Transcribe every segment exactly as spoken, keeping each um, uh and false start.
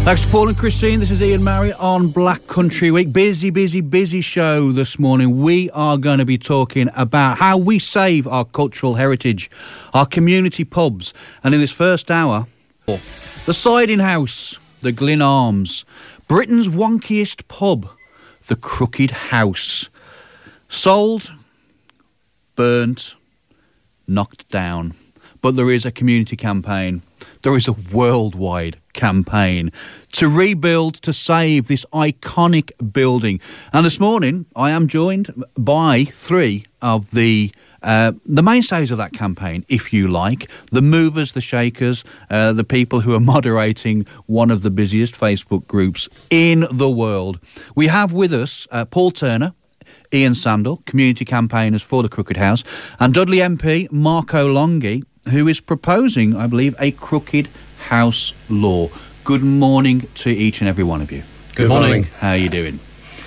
Thanks to Paul and Christine. This is Ian Murray on Black Country Week. Busy, busy, busy show this morning. We are going to be talking about how we save our cultural heritage, our community pubs. And in this first hour, the Siding House, the Glyn Arms, Britain's wonkiest pub, the Crooked House. Sold, burnt, knocked down. But there is a community campaign. There is a worldwide campaign to rebuild, to save this iconic building. And this morning, I am joined by three of the uh, the mainstays of that campaign, if you like, the movers, the shakers, uh, the people who are moderating one of the busiest Facebook groups in the world. We have with us uh, Paul Turner, Ian Sandell, community campaigners for the Crooked House, and Dudley M P Marco Longhi, who is proposing, I believe, a Crooked House law. Good morning to each and every one of you. Good, Good morning. morning. How are you doing?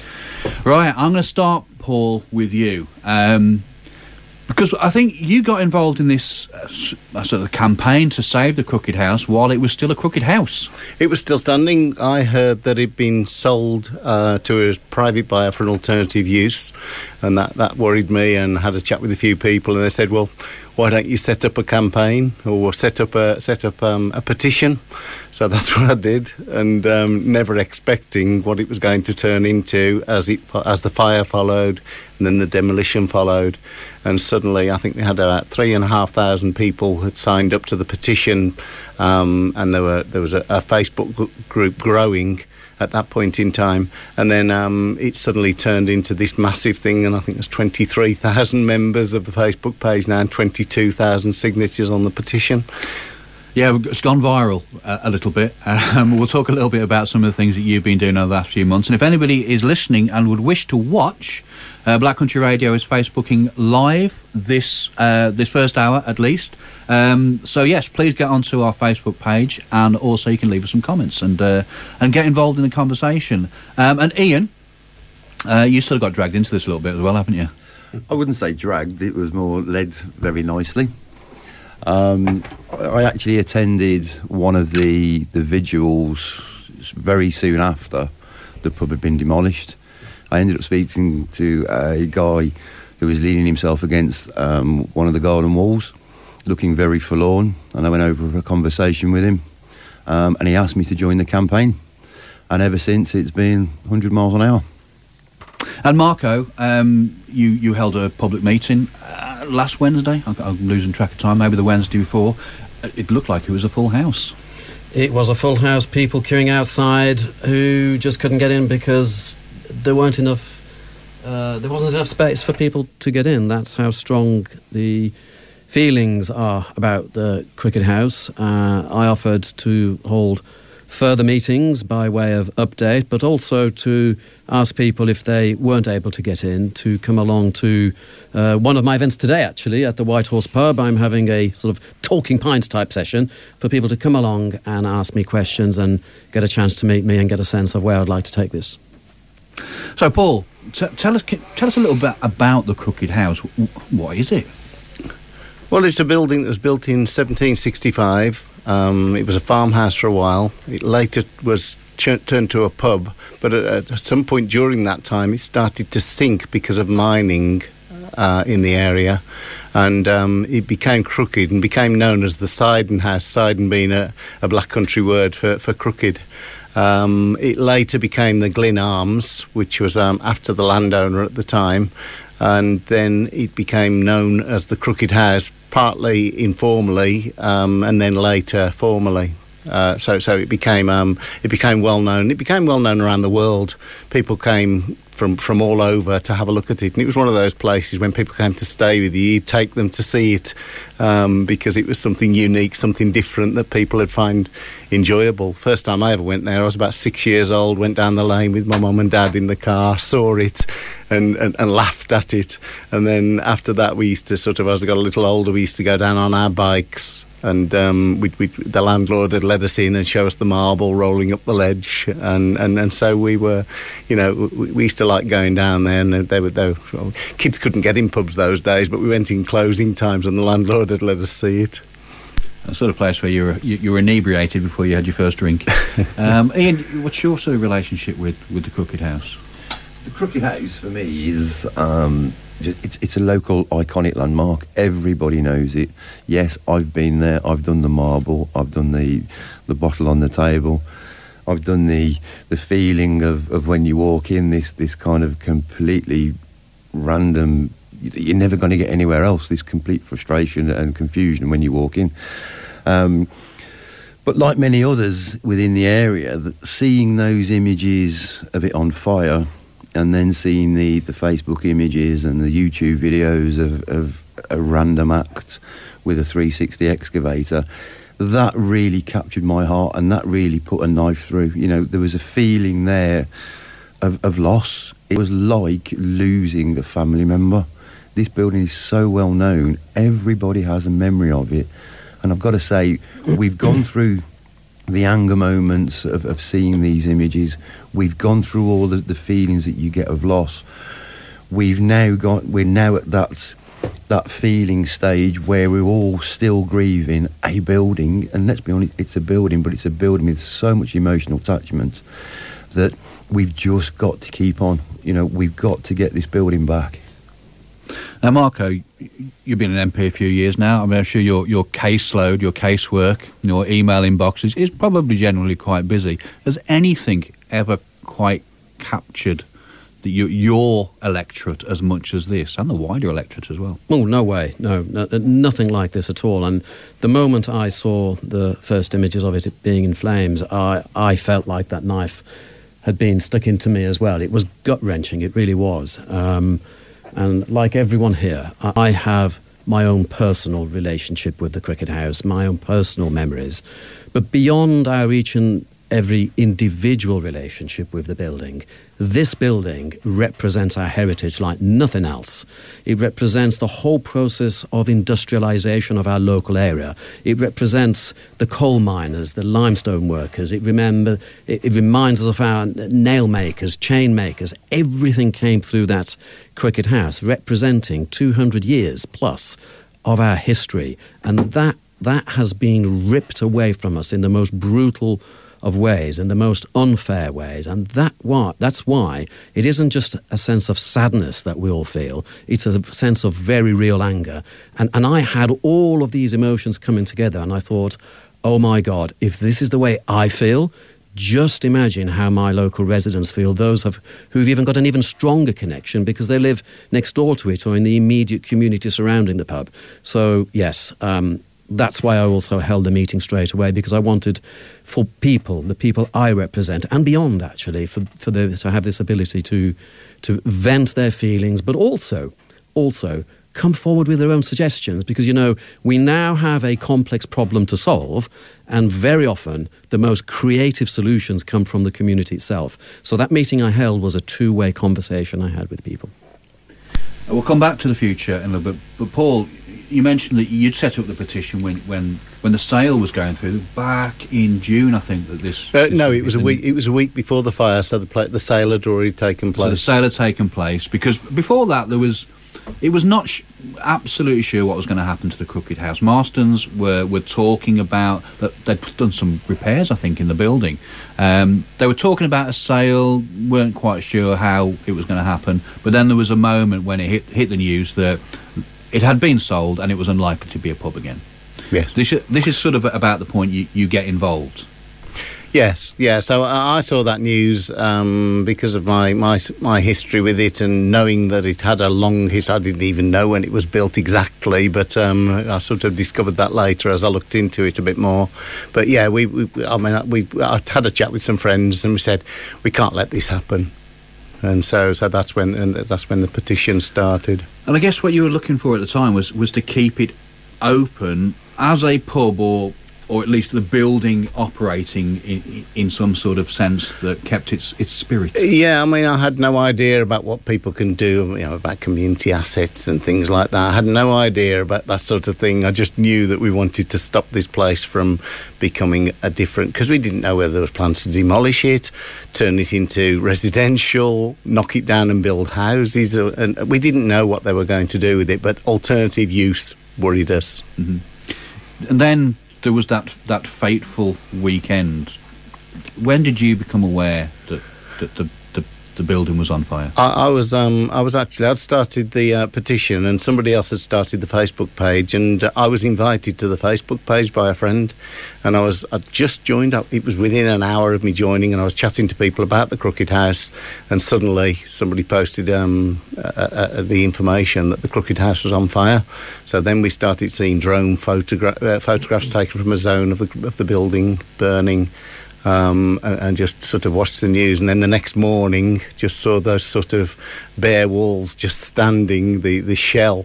Right, I'm going to start, Paul, with you. Um, because I think you got involved in this uh, sort of campaign to save the Crooked House while it was still a Crooked House. It was still standing. I heard that it'd been sold uh, to a private buyer for an alternative use, and that, that worried me, and had a chat with a few people, and they said, well, why don't you set up a campaign or set up a set up um, a petition? So that's what I did, and um, never expecting what it was going to turn into as it as the fire followed, and then the demolition followed, and suddenly I think we had about three and a half thousand people had signed up to the petition, um, and there were there was a, a Facebook group growing at that point in time, and then um, it suddenly turned into this massive thing, and I think there's twenty-three thousand members of the Facebook page now and twenty-two thousand signatures on the petition. Yeah, it's gone viral uh, a little bit. Um, we'll talk a little bit about some of the things that you've been doing over the last few months, and if anybody is listening and would wish to watch, uh, Black Country Radio is Facebooking live this uh, this first hour at least. Um, so yes, please get onto our Facebook page, and also you can leave us some comments and uh, and get involved in the conversation. Um, and Ian, uh, you sort of got dragged into this a little bit as well, haven't you? I wouldn't say dragged, it was more led very nicely. Um, I actually attended one of the, the vigils very soon after the pub had been demolished. I ended up speaking to a guy who was leaning himself against um, one of the garden walls, looking very forlorn, and I went over for a conversation with him, um, and he asked me to join the campaign, and ever since it's been one hundred miles an hour. And Marco, um, you, you held a public meeting uh, last Wednesday. I'm losing track of time, maybe the Wednesday before. It looked like it was a full house. It was a full house, people queuing outside who just couldn't get in because there weren't enough Uh, there wasn't enough space for people to get in. That's how strong the feelings are about the Crooked House. Uh, I offered to hold further meetings by way of update, but also to ask people if they weren't able to get in to come along to uh, one of my events today, actually, at the White Horse Pub. I'm having a sort of talking pints type session for people to come along and ask me questions and get a chance to meet me and get a sense of where I'd like to take this. So, Paul, t- tell us tell us a little bit about the Crooked House. What is it? Well, it's a building that was built in seventeen sixty-five. Um, it was a farmhouse for a while. It later was ch- turned to a pub, but at, at some point during that time, it started to sink because of mining uh, in the area, and um, it became crooked and became known as the Siding House. Siding being a, a Black Country word for, for crooked. Um, it later became the Glyn Arms, which was um, after the landowner at the time, and then it became known as the Crooked House, partly informally, um, and then later formally. Uh, so, so it became um, it became well known. It became well known around the world. People came from from all over to have a look at it, and it was one of those places when people came to stay with you, you'd take them to see it um, because it was something unique, something different that people would find enjoyable. First time I ever went there, I was about six years old. Went down the lane with my mum and dad in the car, saw it, and, and and laughed at it. And then after that, we used to sort of, as I got a little older, we used to go down on our bikes. And um, we, we, the landlord had let us in and show us the marble rolling up the ledge, and, and, and so we were, you know, we, we used to like going down there. And they were, they were, kids couldn't get in pubs those days, but we went in closing times, and the landlord had let us see it. A sort of place where you were you, you were inebriated before you had your first drink. um, Ian, what's your sort of relationship with, with the Crooked House? The Crooked House for me is um, it's it's a local iconic landmark. Everybody knows it. Yes, I've been there. I've done the marble. I've done the the bottle on the table. I've done the the feeling of, of when you walk in, this this kind of completely random. You're never going to get anywhere else. This complete frustration and confusion when you walk in. Um, but like many others within the area, that seeing those images of it on fire, and then seeing the, the Facebook images and the YouTube videos of, of a random act with a three sixty excavator, that really captured my heart, and that really put a knife through. You know, there was a feeling there of, of loss. It was like losing a family member. This building is so well known. Everybody has a memory of it. And I've got to say, we've gone through the anger moments of, of seeing these images. We've gone through all the, the feelings that you get of loss. We've now got, we're now at that that feeling stage where we're all still grieving a building. And let's be honest, it's a building, but it's a building with so much emotional attachment that we've just got to keep on. You know, we've got to get this building back. Now, Marco, you've been an M P a few years now. I mean, I'm sure your, your caseload, your casework, your email inbox is, is probably generally quite busy. Has anything ever quite captured the, your, your electorate as much as this, and the wider electorate as well? Oh, no way. No, no, nothing like this at all. And the moment I saw the first images of it being in flames, I, I felt like that knife had been stuck into me as well. It was gut-wrenching. It really was. Um... And like everyone here, I have my own personal relationship with the Crooked House, my own personal memories. But beyond our each and every individual relationship with the building, this building represents our heritage like nothing else. It represents the whole process of industrialisation of our local area. It represents the coal miners, the limestone workers. It remember it, it reminds us of our nail makers, chain makers. Everything came through that Crooked House, representing two hundred years plus of our history. And that that has been ripped away from us in the most brutal of ways, in the most unfair ways. And that why, that's why it isn't just a sense of sadness that we all feel, it's a sense of very real anger. And, and I had all of these emotions coming together, and I thought, oh my God, if this is the way I feel, just imagine how my local residents feel, those have, who've even got an even stronger connection because they live next door to it or in the immediate community surrounding the pub. So, yes, um, that's why I also held the meeting straight away, because I wanted for people, the people I represent, and beyond actually, for, for the, to have this ability to to vent their feelings, but also, also come forward with their own suggestions, because, you know, we now have a complex problem to solve, and very often the most creative solutions come from the community itself. So that meeting I held was a two-way conversation I had with people. We'll come back to the future in a little bit, but Paul, you mentioned that you'd set up the petition when, when, when the sale was going through back in June, I think that this. Uh, this no, it was a week. It was a week before the fire, so the pla- the sale had already taken place. So the sale had taken place because before that there was, it was not sh- absolutely sure what was going to happen to the Crooked House. Marstons were were talking about that they'd done some repairs, I think, in the building. Um, they were talking about a sale, weren't quite sure how it was going to happen, but then there was a moment when it hit hit the news that it had been sold and it was unlikely to be a pub again. Yes. This is, this is sort of about the point you, you get involved. Yes, yeah. So I saw that news um, because of my, my my history with it, and knowing that it had a long history. I didn't even know when it was built exactly, but um, I sort of discovered that later as I looked into it a bit more. But yeah, we, we I mean, we I had a chat with some friends, and we said we can't let this happen. And so, so that's when, and that's when the petition started. And I guess what you were looking for at the time was was to keep it open as a pub, or or at least the building operating in, in some sort of sense that kept its its spirit. Yeah, I mean, I had no idea about what people can do, you know, about community assets and things like that. I had no idea about that sort of thing. I just knew that we wanted to stop this place from becoming a different, because we didn't know whether there was plans to demolish it, turn it into residential, knock it down and build houses, and we didn't know what they were going to do with it, but alternative use worried us. Mm-hmm. And then there was that that fateful weekend. When did you become aware that that the the, the building was on fire? I, I was um, I was actually I'd started the uh, petition, and somebody else had started the Facebook page, and uh, I was invited to the Facebook page by a friend, and I was I'd just joined up. It was within an hour of me joining, and I was chatting to people about the Crooked House, and suddenly somebody posted um, uh, uh, the information that the Crooked House was on fire. So then we started seeing drone photogra- uh, photographs taken from a zone of the of the building burning. Um, and, and just sort of watched the news, and then the next morning just saw those sort of bare walls just standing, the, the shell.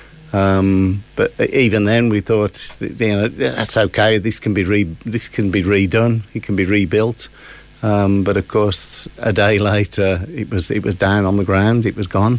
Um, but even then we thought, you know, that's okay, this can be re- this can be redone, it can be rebuilt. Um, but of course, a day later, it was it was down on the ground, it was gone,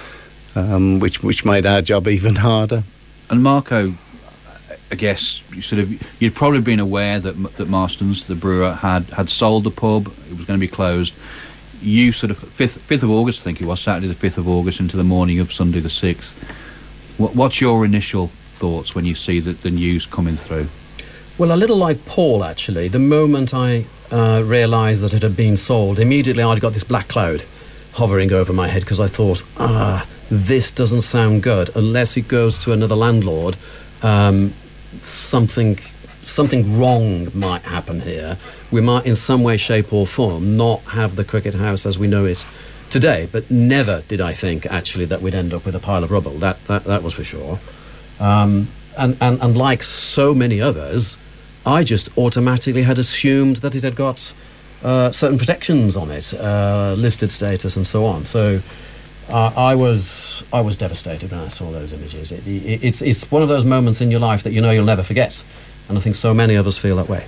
um, which which made our job even harder. And Marco, I guess you sort of you'd probably been aware that that Marston's, the brewer, had, had sold the pub. It was going to be closed. You sort of fifth fifth of August, I think it was Saturday the fifth of August into the morning of Sunday the sixth. What, what's your initial thoughts when you see the, the news coming through? Well, a little like Paul, actually. The moment I uh, realised that it had been sold, immediately I'd got this black cloud hovering over my head, because I thought, ah, this doesn't sound good unless it goes to another landlord. Um, something something wrong might happen here. We might in some way, shape or form not have the Crooked House as we know it today, but never did I think actually that we'd end up with a pile of rubble. That that, that was for sure. Um, and, and, and like so many others, I just automatically had assumed that it had got uh, certain protections on it, uh, listed status and so on. So Uh, I was I was devastated when I saw those images. It, it, it's it's one of those moments in your life that you know you'll never forget, and I think so many of us feel that way.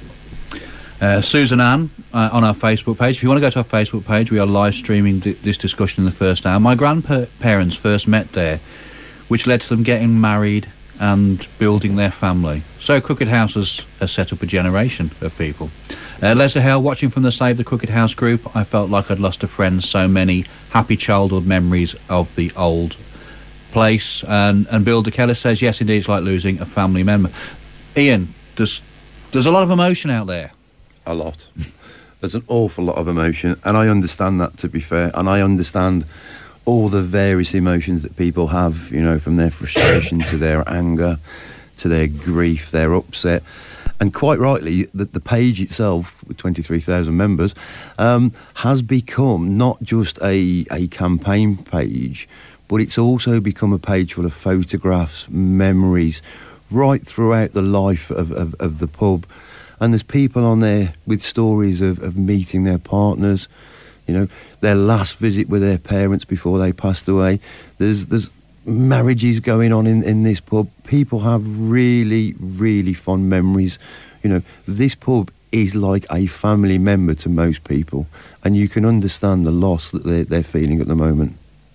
Uh, Susan Ann uh, on our Facebook page. If you want to go to our Facebook page, we are live streaming th- this discussion in the first hour. My grandparents first met there, which led to them getting married and building their family. So Crooked House has, has set up a generation of people. Uh, Leslie Hale, watching from the Save the Crooked House group, I felt like I'd lost a friend. So many happy childhood memories of the old place. And, and Bill DeKellis says, yes, indeed, it's like losing a family member. Ian, there's, there's a lot of emotion out there. A lot. There's an awful lot of emotion, and I understand that, to be fair, and I understand all the various emotions that people have, you know, from their frustration to their anger, to their grief, their upset. And quite rightly, the, the page itself, with twenty-three thousand members, um, has become not just a, a campaign page, but it's also become a page full of photographs, memories, right throughout the life of, of, of the pub. And there's people on there with stories of, of meeting their partners, you know, their last visit with their parents before they passed away. There's there's marriages going on in, in this pub. People have really, really fond memories. You know, this pub is like a family member to most people, and you can understand the loss that they're, they're feeling at the moment.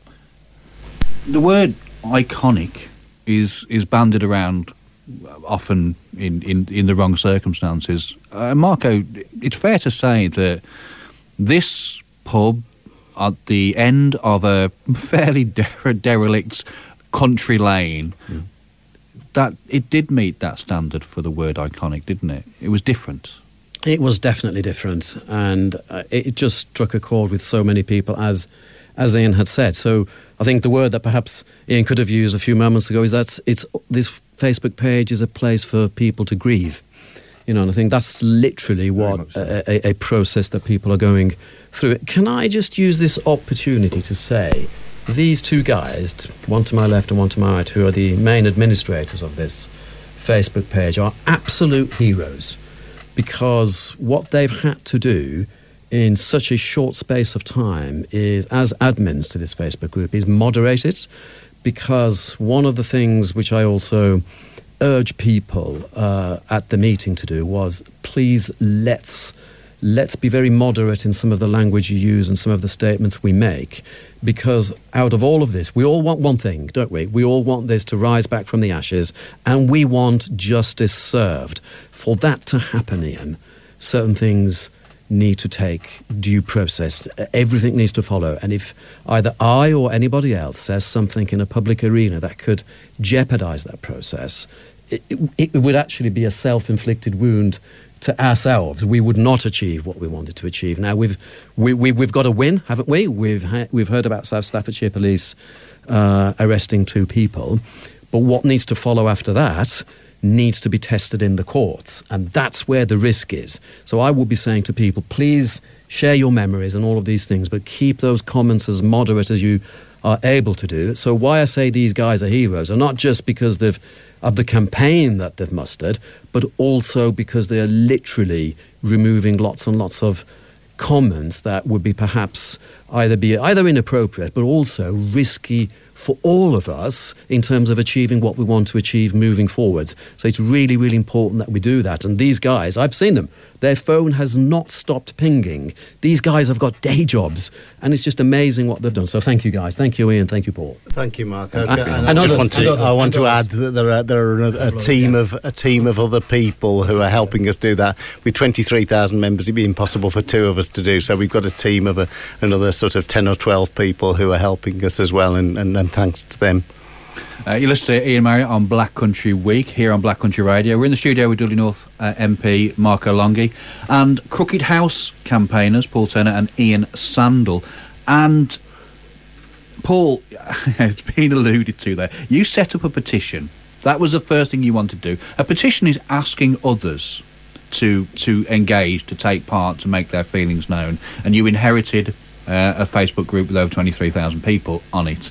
The word iconic is is bandied around often in, in, in the wrong circumstances. Uh, Marco, it's fair to say that this pub at the end of a fairly dere- derelict country lane, mm. that it did meet that standard for the word iconic, didn't it? It was different. It was definitely different, and uh, it just struck a chord with so many people, as as Ian had said. So I think the word that perhaps Ian could have used a few moments ago is that it's this Facebook page is a place for people to grieve. You know, and I think that's literally what so. a, a, a process that people are going through. Can I just use this opportunity to say, these two guys, one to my left and one to my right, who are the main administrators of this Facebook page, are absolute heroes, because what they've had to do in such a short space of time is, as admins to this Facebook group, is moderate it, because one of the things which I also urge people uh, at the meeting to do was, please let's let's be very moderate in some of the language you use and some of the statements we make, because out of all of this, we all want one thing, don't we? We all want this to rise back from the ashes, and we want justice served. For that to happen, Ian, certain things need to take due process. Everything needs to follow. And if either I or anybody else says something in a public arena that could jeopardize that process, it, it would actually be a self-inflicted wound to ourselves. We would not achieve what we wanted to achieve. Now we've we, we we've got a win, haven't we? We've ha- we've heard about South Staffordshire Police uh, arresting two people, but what needs to follow after that needs to be tested in the courts, and that's where the risk is. So I would be saying to people, please share your memories and all of these things, but keep those comments as moderate as you are able to do. So why I say these guys are heroes are not just because they've of the campaign that they've mustered, but also because they are literally removing lots and lots of comments that would be perhaps either be either inappropriate, but also risky for all of us in terms of achieving what we want to achieve moving forwards. So it's really, really important that we do that. And these guys, I've seen them. Their phone has not stopped pinging. These guys have got day jobs, and it's just amazing what they've done. So thank you, guys. Thank you, Ian. Thank you, Paul. Thank you, Mark. And- Okay, and I just others, want to, and others, I want and to add others. that there are there are a, a Several, team yes. of a team of other people who are helping us do that. With twenty-three thousand members, it'd be impossible for two of us to do. So we've got a team of a, another sort of ten or twelve people who are helping us as well, and, and, and thanks to them. Uh, you listen to Ian Marriott on Black Country Week here on Black Country Radio. We're in the studio with Dudley North uh, M P Marco Longhi and Crooked House campaigners Paul Turner and Ian Sandel. And Paul, it's been alluded to there. You set up a petition. That was the first thing you wanted to do. A petition is asking others to to engage, to take part, to make their feelings known. And you inherited uh, a Facebook group with over twenty-three thousand people on it.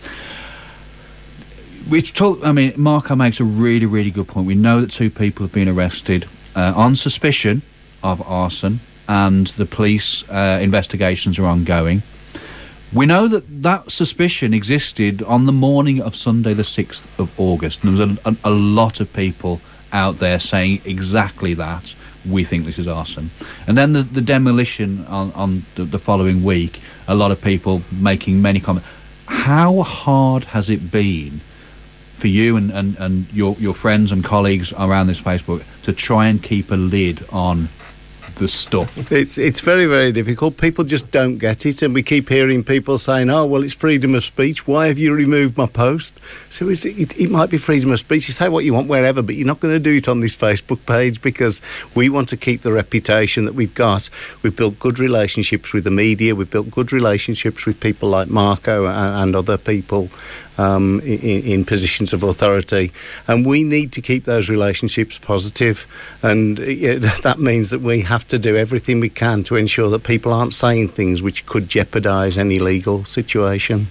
Which talk, I mean, Marco makes a really, really good point. We know that two people have been arrested uh, on suspicion of arson, and the police uh, investigations are ongoing. We know that that suspicion existed on the morning of Sunday the sixth of August, and there was a, a, a lot of people out there saying exactly that. We think this is arson. And then the, the demolition on, on the, the following week, a lot of people making many comments. How hard has it been for you and, and, and your, your friends and colleagues around this Facebook to try and keep a lid on the stuff? It's it's very, very difficult. People just don't get it, and we keep hearing people saying, oh, well, it's freedom of speech. Why have you removed my post? So it's, it, it might be freedom of speech. You say what you want wherever, but you're not going to do it on this Facebook page, because we want to keep the reputation that we've got. We've built good relationships with the media. We've built good relationships with people like Marco and, and other people um, in, in positions of authority. And we need to keep those relationships positive. And yeah, that means that we have to do everything we can to ensure that people aren't saying things which could jeopardise any legal situation.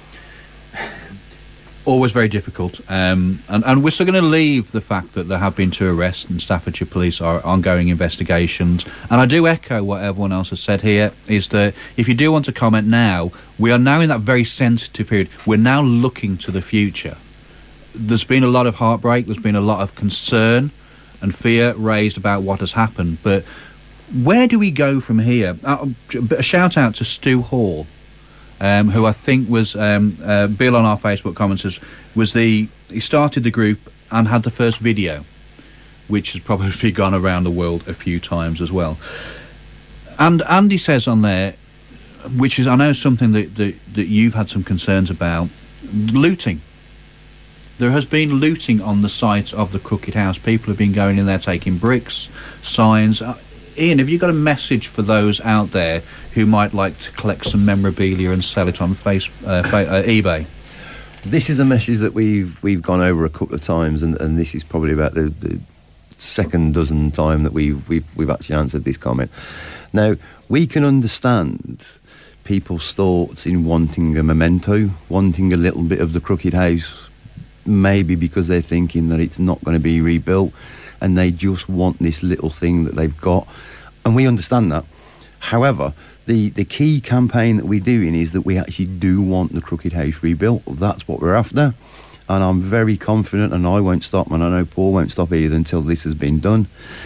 Always very difficult. Um, and, and we're still going to leave the fact that there have been two arrests and Staffordshire Police are ongoing investigations. And I do echo what everyone else has said here, is that if you do want to comment now, we are now in that very sensitive period. We're now looking to the future. There's been a lot of heartbreak, there's been a lot of concern and fear raised about what has happened. But where do we go from here? Uh, a shout out to Stu Hall, Um, who I think was um, uh, Bill on our Facebook comments was, was the he started the group and had the first video, which has probably gone around the world a few times as well. And Andy says on there, which is I know something that, that, that you've had some concerns about, looting. There has been looting on the site of the Crooked House. People have been going in there taking bricks, signs. Uh, Ian, have you got a message for those out there who might like to collect some memorabilia and sell it on face, uh, fa- uh, eBay? This is a message that we've we've gone over a couple of times, and, and this is probably about the, the second dozen time that we've, we've we've actually answered this comment. Now, we can understand people's thoughts in wanting a memento, wanting a little bit of the Crooked House, maybe because they're thinking that it's not going to be rebuilt, and they just want this little thing that they've got, and we understand that. However, the, the key campaign that we're doing is that we actually do want the Crooked House rebuilt. That's what we're after, and I'm very confident, and I won't stop, and I know Paul won't stop either until this has been done.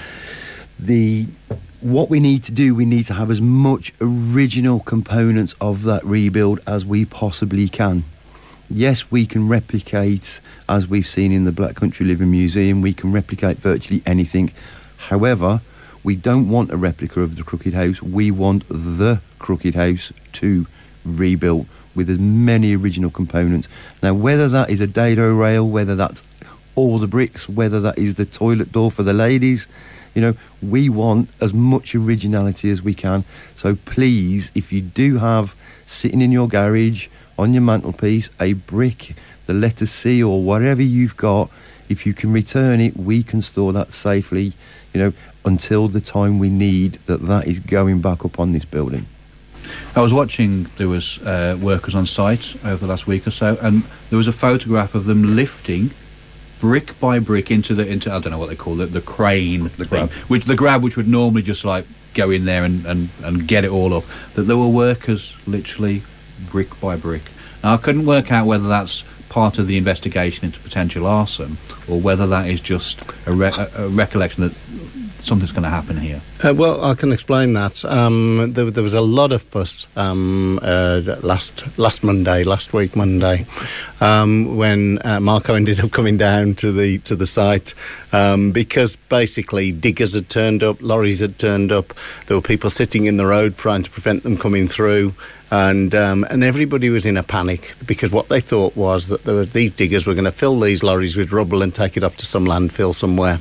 The what we need to do, we need to have as much original components of that rebuild as we possibly can. Yes, we can replicate, as we've seen in the Black Country Living Museum, we can replicate virtually anything. However, we don't want a replica of the Crooked House. We want the Crooked House to rebuild with as many original components. Now, whether that is a dado rail, whether that's all the bricks, whether that is the toilet door for the ladies. You know, we want as much originality as we can. So please, if you do have sitting in your garage, on your mantelpiece, a brick, the letter C or whatever you've got, if you can return it, we can store that safely, you know, until the time we need that that is going back up on this building. I was watching, there was uh, workers on site over the last week or so, and there was a photograph of them lifting brick by brick into the, into I don't know what they call it, the crane, the thing, grab. which the grab, which would normally just like go in there and, and, and get it all up, that there were workers literally brick by brick. Now, I couldn't work out whether that's part of the investigation into potential arson or whether that is just a, re- a, a recollection that something's going to happen here. Uh, well, I can explain that. Um, there, there was a lot of fuss um, uh, last last Monday, last week Monday, um, when uh, Marco ended up coming down to the to the site um, because basically diggers had turned up, lorries had turned up, there were people sitting in the road trying to prevent them coming through. And um, and everybody was in a panic because what they thought was that there were, these diggers were going to fill these lorries with rubble and take it off to some landfill somewhere.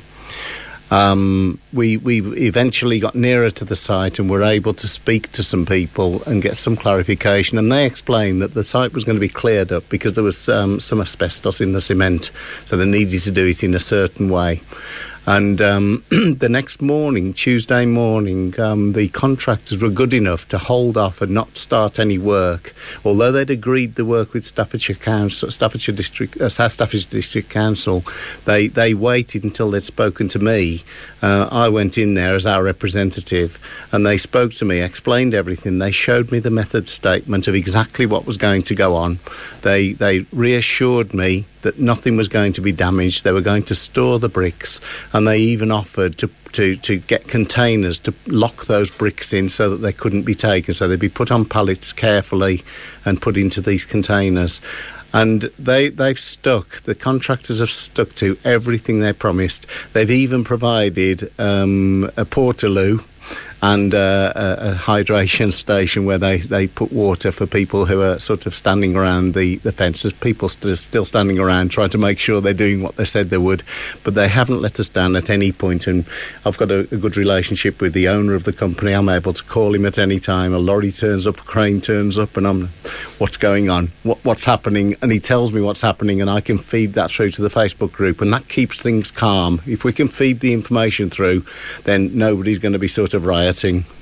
Um, we we eventually got nearer to the site and were able to speak to some people and get some clarification. And they explained that the site was going to be cleared up because there was um, some asbestos in the cement, so they needed to do it in a certain way. And um, the next morning, Tuesday morning, um, the contractors were good enough to hold off and not start any work, although they'd agreed the work with Staffordshire Council, Staffordshire District, uh, South Staffordshire District Council. They they waited until they'd spoken to me. Uh, I went in there as our representative, and they spoke to me, explained everything. They showed me the method statement of exactly what was going to go on. They they reassured me that nothing was going to be damaged. They were going to store the bricks, and they even offered to, to, to get containers to lock those bricks in so that they couldn't be taken, so they'd be put on pallets carefully and put into these containers. And they, they've stuck, the contractors have stuck to everything they promised. They've even provided um, a portaloo and uh, a, a hydration station where they, they put water for people who are sort of standing around the, the fences. People st- still standing around trying to make sure they're doing what they said they would. But they haven't let us down at any point. And I've got a, a good relationship with the owner of the company. I'm able to call him at any time. A lorry turns up, a crane turns up, and I'm, what's going on? What, what's happening? And he tells me what's happening, and I can feed that through to the Facebook group. And that keeps things calm. If we can feed the information through, then nobody's going to be sort of rioting.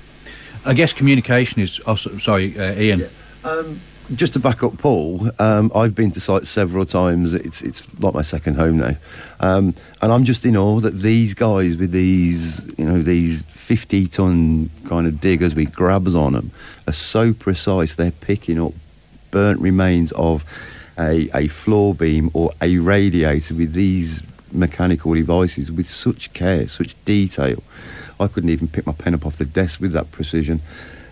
I guess communication is... Oh, sorry, uh, Ian. Yeah. Um, just to back up Paul, um, I've been to site several times. It's it's like my second home now. Um, and I'm just in awe that these guys with these, you know, these fifty-ton kind of diggers with grabs on them are so precise. They're picking up burnt remains of a, a floor beam or a radiator with these mechanical devices with such care, such detail. I couldn't even pick my pen up off the desk with that precision.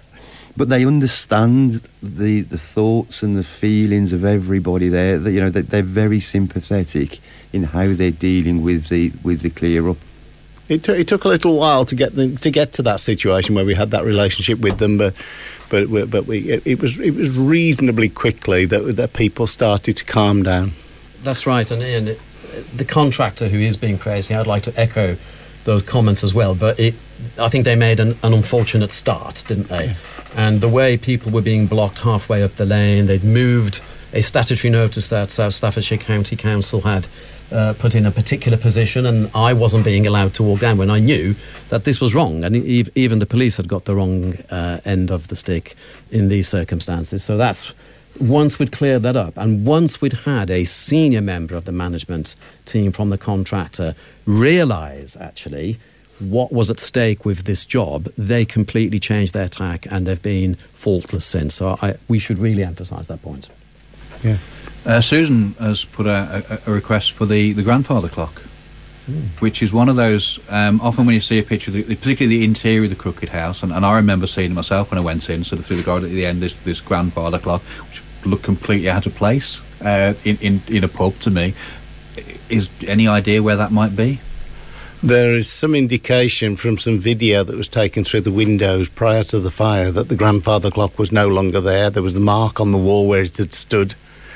But they understand the the thoughts and the feelings of everybody there. That, you know, that they're very sympathetic in how they're dealing with the with the clear up. It, t- it took a little while to get the, to get to that situation where we had that relationship with them, but but we, but we it, it was it was reasonably quickly that that people started to calm down. That's right, and Ian, it, the contractor who is being praised, I'd like to echo those comments as well, but it, I think they made an, an unfortunate start, didn't they? And the way people were being blocked halfway up the lane, they'd moved a statutory notice that South Staffordshire County Council had uh, put in a particular position, and I wasn't being allowed to walk down when I knew that this was wrong, and e- even the police had got the wrong uh, end of the stick in these circumstances. So that's once we'd cleared that up, and once we'd had a senior member of the management team from the contractor realise actually what was at stake with this job, they completely changed their tack and they've been faultless since. So I, we should really emphasise that point. Yeah. Uh, Susan has put a, a, a request for the, the grandfather clock, mm. which is one of those, um, often when you see a picture, the, particularly the interior of the Crooked House, and, and I remember seeing it myself when I went in, sort of through the garden at the end, this, this grandfather clock, which looked completely out of place uh, in, in, in a pub to me. Is any idea where that might be? There is some indication from some video that was taken through the windows prior to the fire that the grandfather clock was no longer there. There was the mark on the wall where it had stood.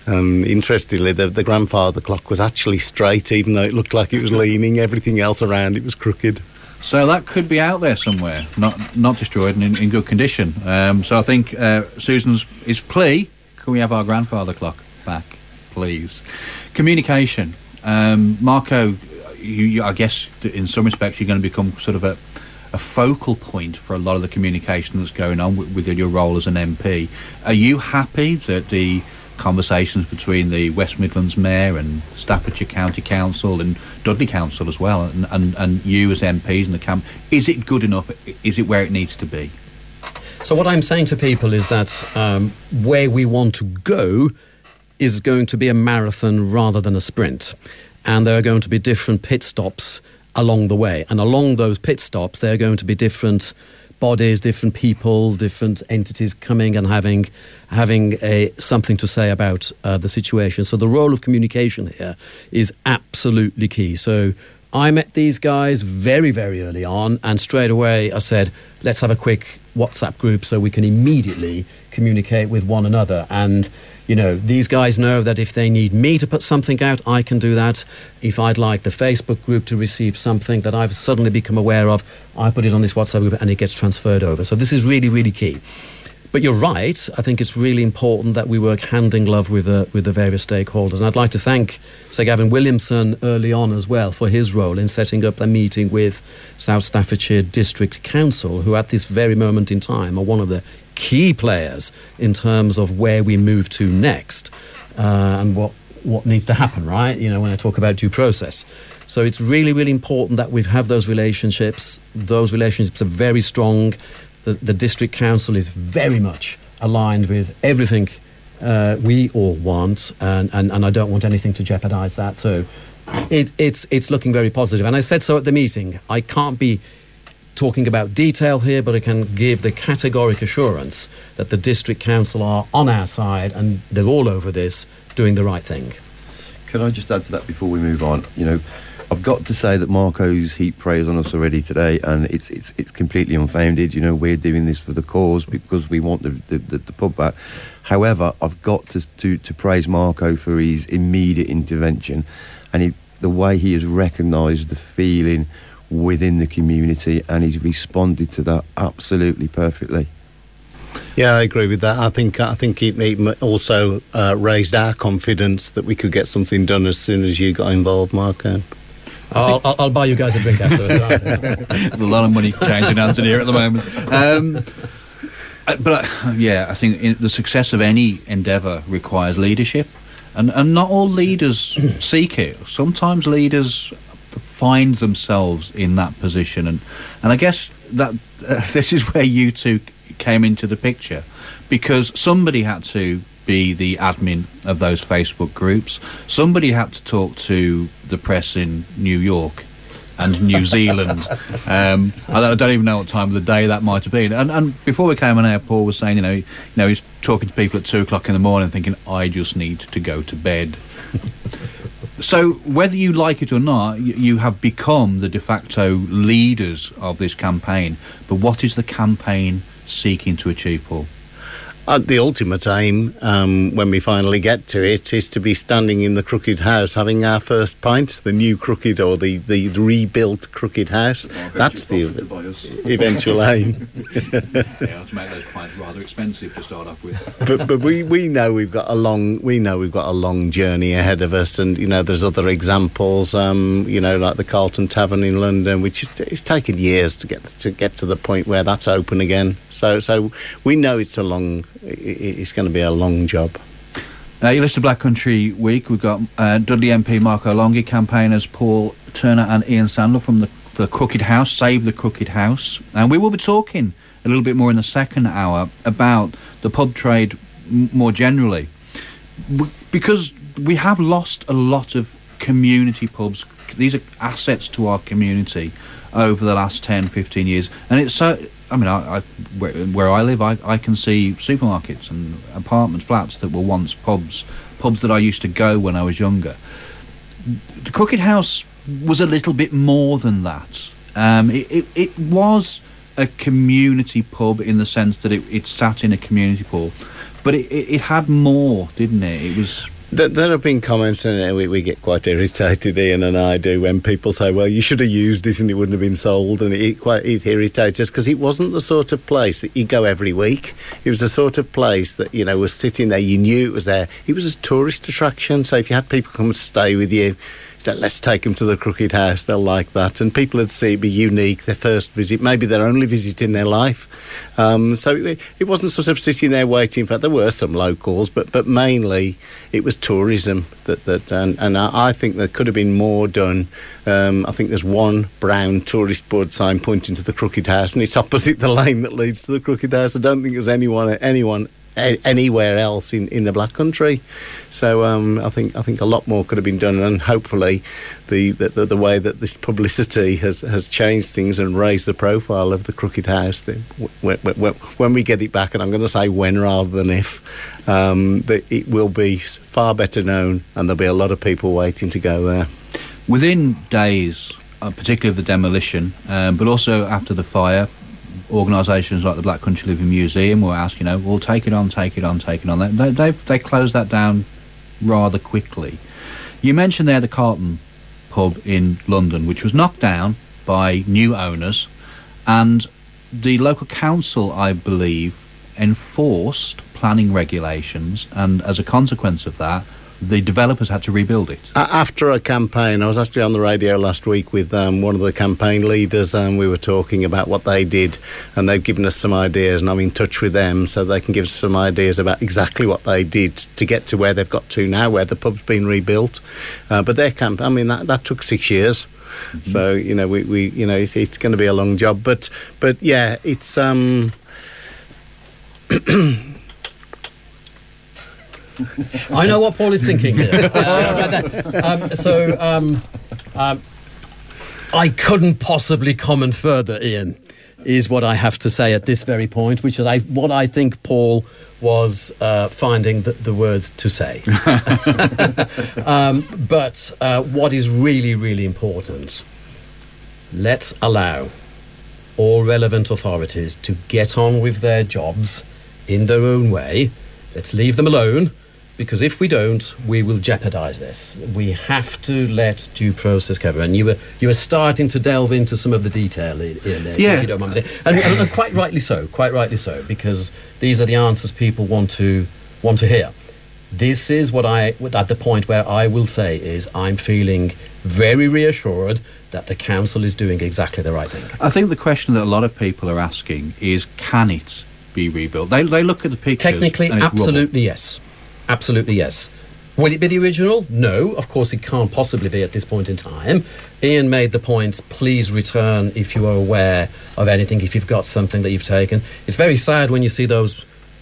Um, interestingly, the, the grandfather clock was actually straight, even though it looked like it was leaning. Everything else around it was crooked. So that could be out there somewhere, not not destroyed and in, in good condition. Um, so I think uh, Susan's is plea, can we have our grandfather clock back, please? Communication. Um, Marco, you, you, I guess in some respects you're going to become sort of a, a focal point for a lot of the communication that's going on with, with your role as an M P. Are you happy that the conversations between the West Midlands Mayor and Staffordshire County Council and Dudley Council as well, and, and, and you as M Ps in the camp, is it good enough? Is it where it needs to be? So what I'm saying to people is that um, where we want to go is going to be a marathon rather than a sprint. And there are going to be different pit stops along the way. And along those pit stops, there are going to be different bodies, different people, different entities coming and having having a something to say about uh, the situation. So the role of communication here is absolutely key. So I met these guys very, very early on, and straight away I said, let's have a quick WhatsApp group so we can immediately communicate with one another. And you know, these guys know that if they need me to put something out, I can do that. If I'd like the Facebook group to receive something that I've suddenly become aware of, I put it on this WhatsApp group and it gets transferred over. So this is really, really key. But you're right. I think it's really important that we work hand in glove with the, with the various stakeholders. And I'd like to thank Sir Gavin Williamson early on as well for his role in setting up the meeting with South Staffordshire District Council, who at this very moment in time are one of the key players in terms of where we move to next uh, and what what needs to happen, right? You know, when I talk about due process. So it's really, really important that we have those relationships. Those relationships are very strong. The, the district council is very much aligned with everything uh, we all want, and, and, and I don't want anything to jeopardise that. So it, it's it's looking very positive. And I said so at the meeting. I can't be talking about detail here, but I can give the categoric assurance that the district council are on our side and they're all over this, doing the right thing. Can I just add to that before we move on? You know, I've got to say that Marco's heaped praise on us already today, and it's it's it's completely unfounded. You know, we're doing this for the cause because we want the the, the, the pub back. However, I've got to, to to praise Marco for his immediate intervention, and he, the way he has recognised the feeling within the community, and he's responded to that absolutely perfectly. Yeah, I agree with that. I think I think it also uh, raised our confidence that we could get something done as soon as you got involved, Marco. I'll, I'll, I'll buy you guys a drink afterwards. There's a lot of money changing hands in here at the moment. Um, but uh, yeah, I think in, the success of any endeavour requires leadership, and, and not all leaders seek it. Sometimes leaders find themselves in that position, and and I guess that uh, this is where you two came into the picture, because somebody had to be the admin of those Facebook groups. Somebody had to talk to the press in New York and New Zealand. um, I, don't, I don't even know what time of the day that might have been. And, and before we came on air, Paul was saying, you know, you know, he's talking to people at two o'clock in the morning, thinking, I just need to go to bed. So whether you like it or not, you, you have become the de facto leaders of this campaign. But what is the campaign seeking to achieve, Paul? Uh, the ultimate aim, um, when we finally get to it, is to be standing in the Crooked House having our first pint, the new Crooked, or the, the rebuilt Crooked House. That's the eventual aim. Yeah, to make those pints rather expensive to start off with. But but we, we know we've got a long we know we've got a long journey ahead of us, and you know there's other examples, um, you know like the Carlton Tavern in London, which is it's taken years to get to get to the point where that's open again. So so we know it's a long. It's going to be a long job. Uh, you listen to Black Country Week. We've got uh, Dudley M P Marco Longi, campaigners Paul Turner and Ian Sandler from the, the Crooked House, Save the Crooked House. And we will be talking a little bit more in the second hour about the pub trade m- more generally. W- because we have lost a lot of community pubs. These are assets to our community over the last ten, fifteen years. And it's so... I mean, I, I, where, where I live, I, I can see supermarkets and apartments, flats that were once pubs, pubs that I used to go when I was younger. The Crooked House was a little bit more than that. Um, it, it, it was a community pub in the sense that it, it sat in a community pool, but it, it, it had more, didn't it? It was There, there have been comments, and we, we get quite irritated, Ian and I do, when people say, well, you should have used it and it wouldn't have been sold, and it, it quite it irritates us, because it wasn't the sort of place that you go every week. It was the sort of place that, you know, was sitting there, you knew it was there. It was a tourist attraction, so if you had people come and stay with you, so let's take them to the Crooked House, they'll like that, and people would see it be unique, their first visit, maybe their only visit in their life. Um, so it, it wasn't sort of sitting there waiting. In fact, there were some locals, but but mainly it was tourism. That that and, and I, I think there could have been more done. Um, I think there's one brown tourist board sign pointing to the Crooked House, and it's opposite the lane that leads to the Crooked House. I don't think there's anyone anyone a- anywhere else in, in the Black Country. So um, I think I think a lot more could have been done, and hopefully the the, the, the way that this publicity has, has changed things and raised the profile of the Crooked House, the, when, when, when we get it back, and I'm going to say when rather than if, um, that it will be far better known, and there'll be a lot of people waiting to go there. Within days, uh, particularly of the demolition, um, but also after the fire, organisations like the Black Country Living Museum were asked, you know, well, take it on, take it on, take it on. They, they, they closed that down rather quickly. You mentioned there the Carlton pub in London, which was knocked down by new owners, and the local council, I believe, enforced planning regulations, and as a consequence of that, the developers had to rebuild it. After a campaign, I was actually on the radio last week with um, one of the campaign leaders, and we were talking about what they did, and they've given us some ideas, and I'm in touch with them so they can give us some ideas about exactly what they did to get to where they've got to now, where the pub's been rebuilt. Uh, but their camp, I mean, that, that took six years. Mm-hmm. So, you know, we, we you know, it's, it's going to be a long job. But, but yeah, it's... Um, I know what Paul is thinking here. uh, um, so um, um, I couldn't possibly comment further, Ian, is what I have to say at this very point, which is I, what I think Paul was uh, finding the, the words to say. um, but uh, what is really, really important, let's allow all relevant authorities to get on with their jobs in their own way. Let's leave them alone. Because if we don't, we will jeopardise this. We have to let due process cover. And you were you were starting to delve into some of the detail in there, yeah. if you don't mind me saying. And, and, and quite rightly so, quite rightly so, because these are the answers people want to want to hear. This is what I, at the point where I will say is I'm feeling very reassured that the council is doing exactly the right thing. I think the question that a lot of people are asking is, can it be rebuilt? They, they look at the pictures. Technically, and it's absolutely rubble. yes. Absolutely, yes. Will it be the original? No, of course it can't possibly be at this point in time. Ian made the point, please return if you are aware of anything, if you've got something that you've taken. It's very sad when you see those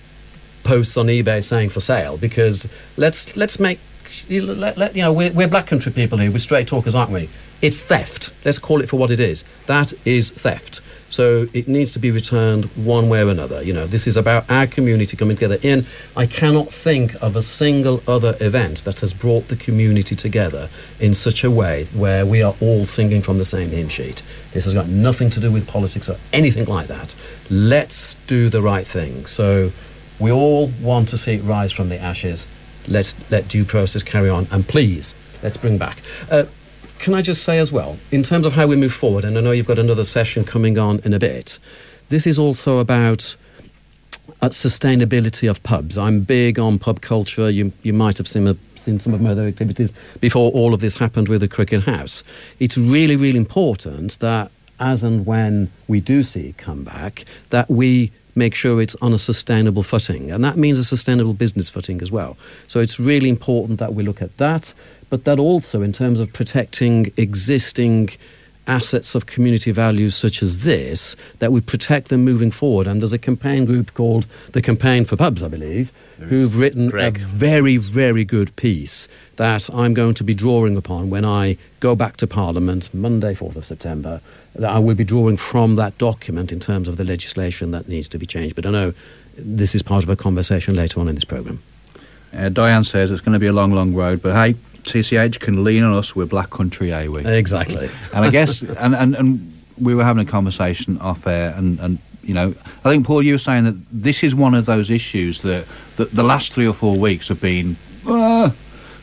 posts on eBay saying for sale, because let's let's make, let, let, you know, we're, we're Black Country people here, we're straight talkers, aren't we? It's theft. Let's call it for what it is. That is theft. So it needs to be returned one way or another. You know, this is about our community coming together. In, I cannot think of a single other event that has brought the community together in such a way where we are all singing from the same hymn sheet. This has got nothing to do with politics or anything like that. Let's do the right thing. So we all want to see it rise from the ashes. Let's let due process carry on. And please, let's bring back... Uh, Can I just say as well, in terms of how we move forward, and I know you've got another session coming on in a bit, this is also about uh, sustainability of pubs. I'm big on pub culture. You you might have seen, uh, seen some of my other activities before all of this happened with the Crooked House. It's really, really important that as and when we do see it come back, that we make sure it's on a sustainable footing. And that means a sustainable business footing as well. So it's really important that we look at that. But that also, in terms of protecting existing assets of community values such as this, that we protect them moving forward. And there's a campaign group called the Campaign for Pubs, I believe, who've written Greg. a very, very good piece that I'm going to be drawing upon when I go back to Parliament Monday, fourth of September. That I will be drawing from that document in terms of the legislation that needs to be changed. But I know this is part of a conversation later on in this programme. Uh, Diane says it's going to be a long, long road, but hey, T C H can lean on us. We're Black Country, eh? We exactly. And I guess, and, and, and we were having a conversation off air, and, and you know, I think Paul, you were saying that this is one of those issues that, that the last three or four weeks have been, uh,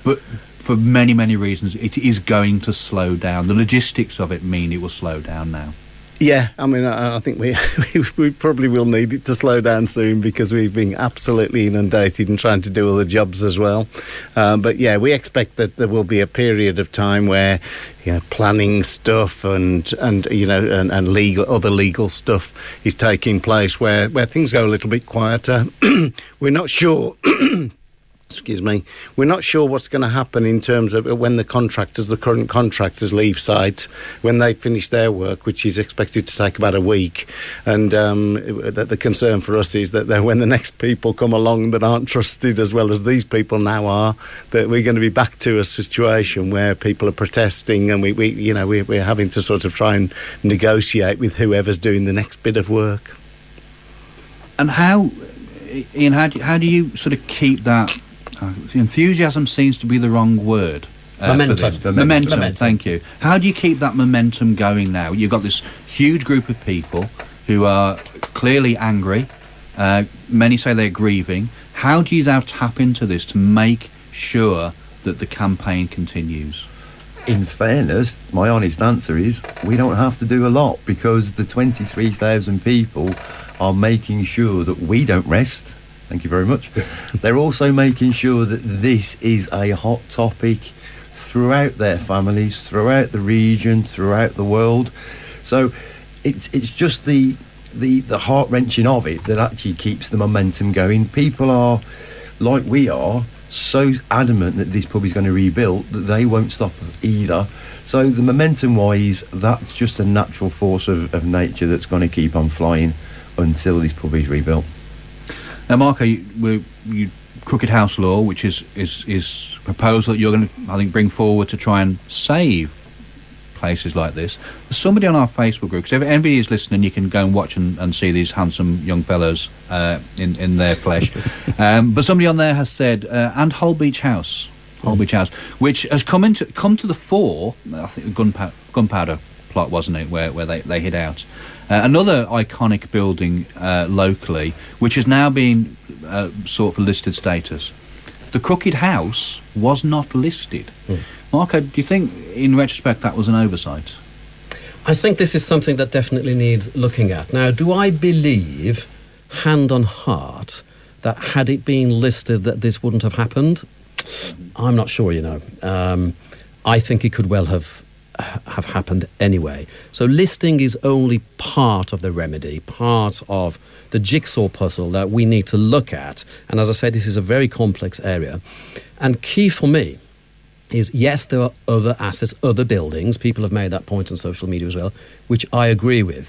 But for many, many reasons, it is going to slow down. The logistics of it mean it will slow down now. Yeah, I mean, I, I think we, we probably will need it to slow down soon because we've been absolutely inundated and trying to do all the jobs as well. Um, but yeah, we expect that there will be a period of time where, you know, planning stuff and and you know and, and legal other legal stuff is taking place where where things go a little bit quieter. We're not sure. Excuse me. We're not sure what's going to happen in terms of when the contractors, the current contractors, leave site, when they finish their work, which is expected to take about a week. And um, the, the concern for us is that when the next people come along that aren't trusted as well as these people now are, that we're going to be back to a situation where people are protesting, and we, we you know, we, we're having to sort of try and negotiate with whoever's doing the next bit of work. And how, Ian, how do, how do you sort of keep that? Uh, enthusiasm seems to be the wrong word. Uh, momentum. momentum. Momentum. Momentum. Thank you. How do you keep that momentum going now? You've got this huge group of people who are clearly angry. Uh, many say they're grieving. How do you now tap into this to make sure that the campaign continues? In fairness, my honest answer is we don't have to do a lot because the twenty-three thousand people are making sure that we don't rest. Thank you very much. They're also making sure that this is a hot topic throughout their families, throughout the region, throughout the world. So it's it's just the the, the heart-wrenching of it that actually keeps the momentum going. People are, like we are, so adamant that this pub is going to rebuild that they won't stop either. So the momentum-wise, that's just a natural force of, of nature that's going to keep on flying until this pub is rebuilt. Now, Marco, you, we, you Crooked House Law, which is is is a proposal that you're going to, I think, bring forward to try and save places like this. There's somebody on our Facebook group, because if anybody is listening, you can go and watch and, and see these handsome young fellows uh, in in their flesh. um, but somebody on there has said, uh, and Holbeach House, Holbeach House, which has come into come to the fore. I think the gunpowder, gunpowder plot, wasn't it, where where they they hid out. Uh, another iconic building uh, locally, which has now been uh, sought for listed status. The Crooked House was not listed. Mm. Marco, do you think, in retrospect, that was an oversight? I think this is something that definitely needs looking at. Now, do I believe, hand on heart, that had it been listed that this wouldn't have happened? I'm not sure, you know. Um, I think it could well have have happened anyway. So listing is only part of the remedy, part of the jigsaw puzzle that we need to look at. And as I said, this is a very complex area. And key for me is, yes, there are other assets, other buildings. People have made that point on social media as well, which I agree with.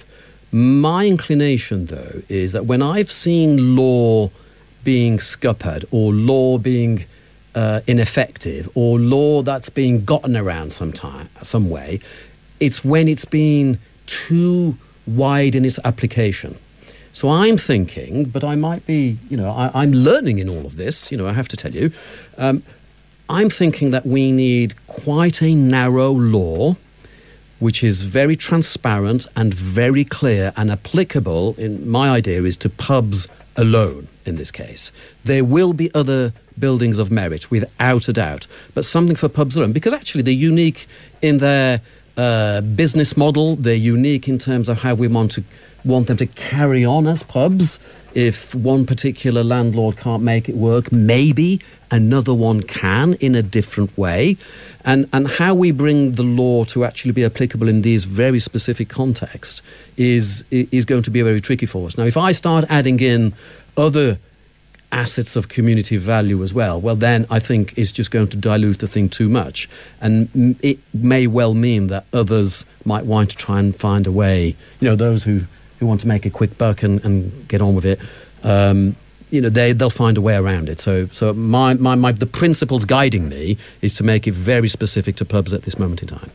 My inclination, though, is that when I've seen law being scuppered or law being Uh, ineffective or law that's being gotten around sometime, some way, it's when it's been too wide in its application. So I'm thinking, but I might be, you know, I, I'm learning in all of this, you know, I have to tell you, um, I'm thinking that we need quite a narrow law which is very transparent and very clear and applicable, in my idea, is to pubs alone in this case. There will be other buildings of merit, without a doubt, but something for pubs alone, because actually they're unique in their uh, business model, they're unique in terms of how we want to want them to carry on as pubs. If one particular landlord can't make it work, maybe another one can in a different way. And and how we bring the law to actually be applicable in these very specific contexts is is going to be very tricky for us. Now, if I start adding in other assets of community value as well, well, then I think it's just going to dilute the thing too much. And it may well mean that others might want to try and find a way, you know, those who, who want to make a quick buck and, and get on with it, um, you know, they, they'll find a way around it. So so my, my, my the principles guiding me is to make it very specific to pubs at this moment in time.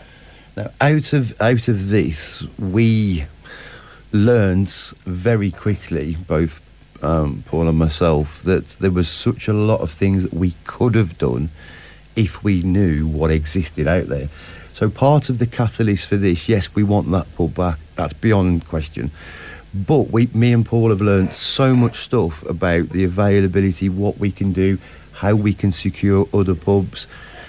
Now, out of out of this, we learned very quickly, both Um, Paul and myself, that there was such a lot of things that we could have done if we knew what existed out there. So part of the catalyst for this, yes, we want that pub back, that's beyond question, but we, me and Paul have learned so much stuff about the availability, what we can do, how we can secure other pubs.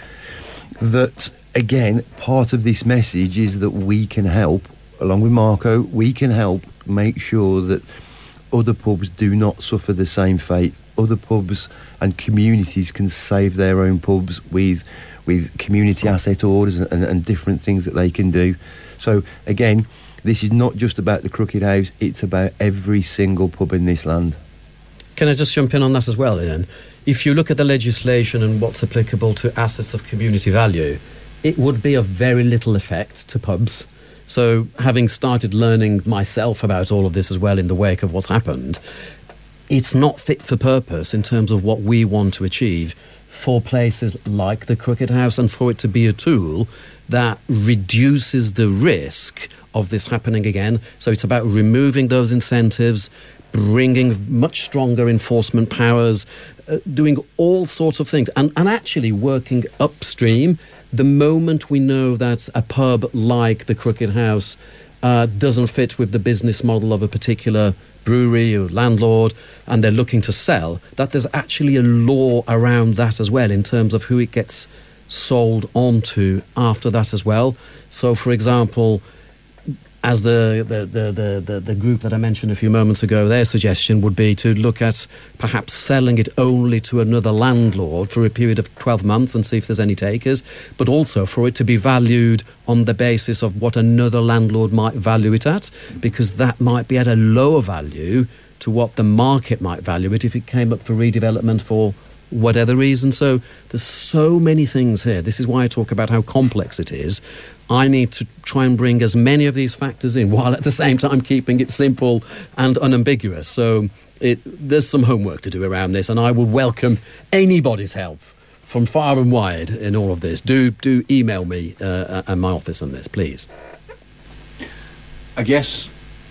That, again, part of this message is that we can help, along with Marco, we can help make sure that other pubs do not suffer the same fate. Other pubs and communities can save their own pubs with with community asset orders and, and different things that they can do. So, again, this is not just about the Crooked House, it's about every single pub in this land. Can I just jump in on that as well, Ian? If you look at the legislation and what's applicable to assets of community value, it would be of very little effect to pubs. So, having started learning myself about all of this as well in the wake of what's happened, it's not fit for purpose in terms of what we want to achieve for places like the Crooked House, and for it to be a tool that reduces the risk of this happening again. So it's about removing those incentives, bringing much stronger enforcement powers, uh, doing all sorts of things, and, and actually working upstream. The moment we know that a pub like the Crooked House uh, doesn't fit with the business model of a particular brewery or landlord, and they're looking to sell, that there's actually a law around that as well in terms of who it gets sold on to after that as well. So, for example, as the the, the, the, the the group that I mentioned a few moments ago, their suggestion would be to look at perhaps selling it only to another landlord for a period of twelve months and see if there's any takers, but also for it to be valued on the basis of what another landlord might value it at, because that might be at a lower value to what the market might value it if it came up for redevelopment for whatever reason. So there's so many things here. This is why I talk about how complex it is. I need to try and bring as many of these factors in while at the same time keeping it simple and unambiguous. So it, there's some homework to do around this, and I would welcome anybody's help from far and wide in all of this. Do do email me uh, at my office on this, please. I guess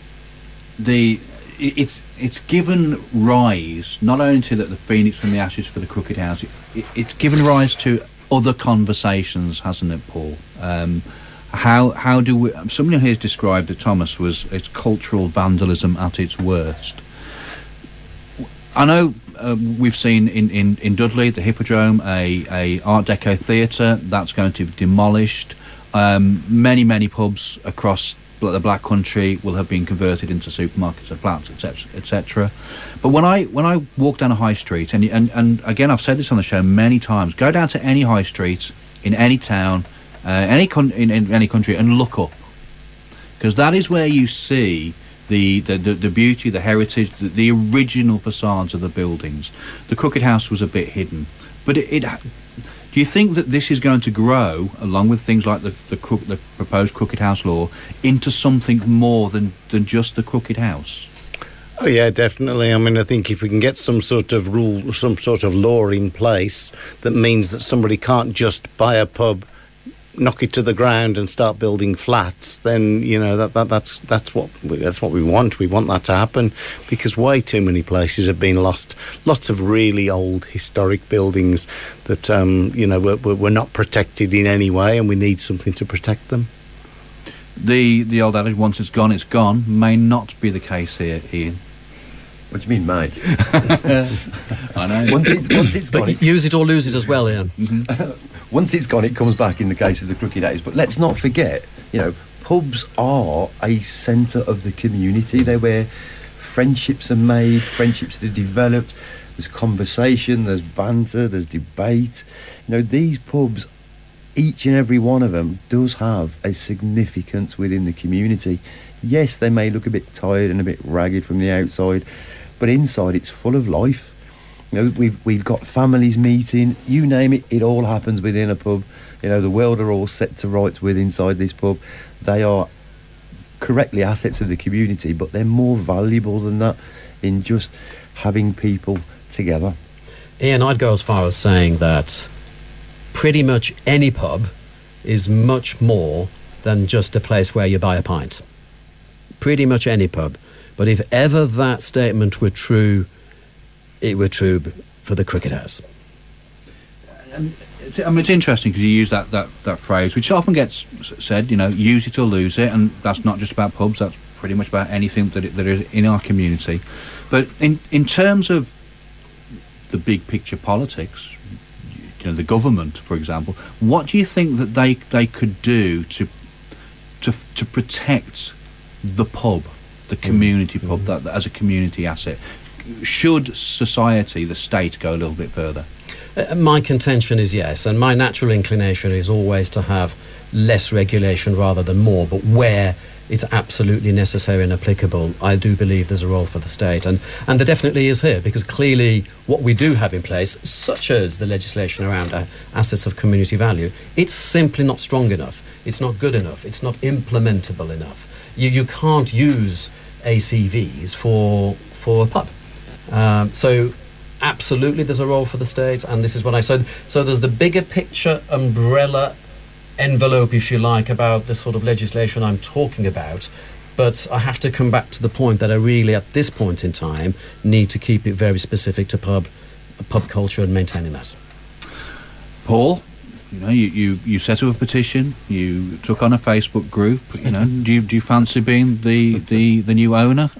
the it's it's given rise not only to the, the phoenix from the ashes for the Crooked House, it, it, it's given rise to other conversations, hasn't it, Paul? Um, how how do we? Somebody here has described that Thomas was it's cultural vandalism at its worst. I know uh, we've seen in, in, in Dudley, the Hippodrome, a, a Art Deco theatre that's going to be demolished. Um, many many pubs across the Black Country will have been converted into supermarkets and flats, et cetera, et cetera. But when I when I walk down a high street, and and and again I've said this on the show many times, go down to any high street in any town, uh, any con- in, in any country, and look up, because that is where you see the the, the, the beauty, the heritage, the, the original facades of the buildings. The Crooked House was a bit hidden, but it. it Do you think that this is going to grow, along with things like the the, crook, the proposed Crooked House law, into something more than, than just the Crooked House? Oh yeah, definitely. I mean, I think if we can get some sort of rule, some sort of law in place that means that somebody can't just buy a pub, knock it to the ground, and start building flats, then you know that, that that's that's what we, that's what we want. We want that to happen, because way too many places have been lost. Lots of really old historic buildings that um, you know were, were not protected in any way, and we need something to protect them. The the old adage, once it's gone, it's gone, may not be the case here, Ian. What do you mean, mate? I know. Once it's, once it's But gone, it, use it or lose it as well, Ian. Mm-hmm. once it's gone, it comes back in the case of the Crooked House. But let's not forget, you know, pubs are a centre of the community. They're where friendships are made, friendships are developed. There's conversation, there's banter, there's debate. You know, these pubs, each and every one of them does have a significance within the community. Yes, they may look a bit tired and a bit ragged from the outside, but inside it's full of life. You know, we've we've got families meeting, you name it, it all happens within a pub. You know, the world are all set to rights with inside this pub. They are correctly assets of the community, but they're more valuable than that in just having people together. Ian, I'd go as far as saying that pretty much any pub is much more than just a place where you buy a pint. Pretty much any pub. But if ever that statement were true, it were true for the Crooked House. And it's, I mean, it's interesting because you use that, that, that phrase, which often gets said, you know, use it or lose it, and that's not just about pubs, that's pretty much about anything that, it, that is in our community. But in, in terms of the big picture politics, you know, the government, for example, what do you think that they they could do to to to protect the pub, the community pub, that, that as a community asset? Should society, the state, go a little bit further? Uh, my contention is yes, and my natural inclination is always to have less regulation rather than more, but where it's absolutely necessary and applicable, I do believe there's a role for the state, and, and there definitely is here, because clearly what we do have in place, such as the legislation around uh, assets of community value, it's simply not strong enough, it's not good enough, it's not implementable enough. You, you can't use A C Vs for, for a pub. Um, so absolutely there's a role for the state, and this is what I said. So there's the bigger picture umbrella envelope, if you like, about the sort of legislation I'm talking about, but I have to come back to the point that I really, at this point in time, need to keep it very specific to pub pub culture and maintaining that. Paul, you know, you, you, you set up a petition, you took on a Facebook group, you know, do you, do you fancy being the, the, the new owner?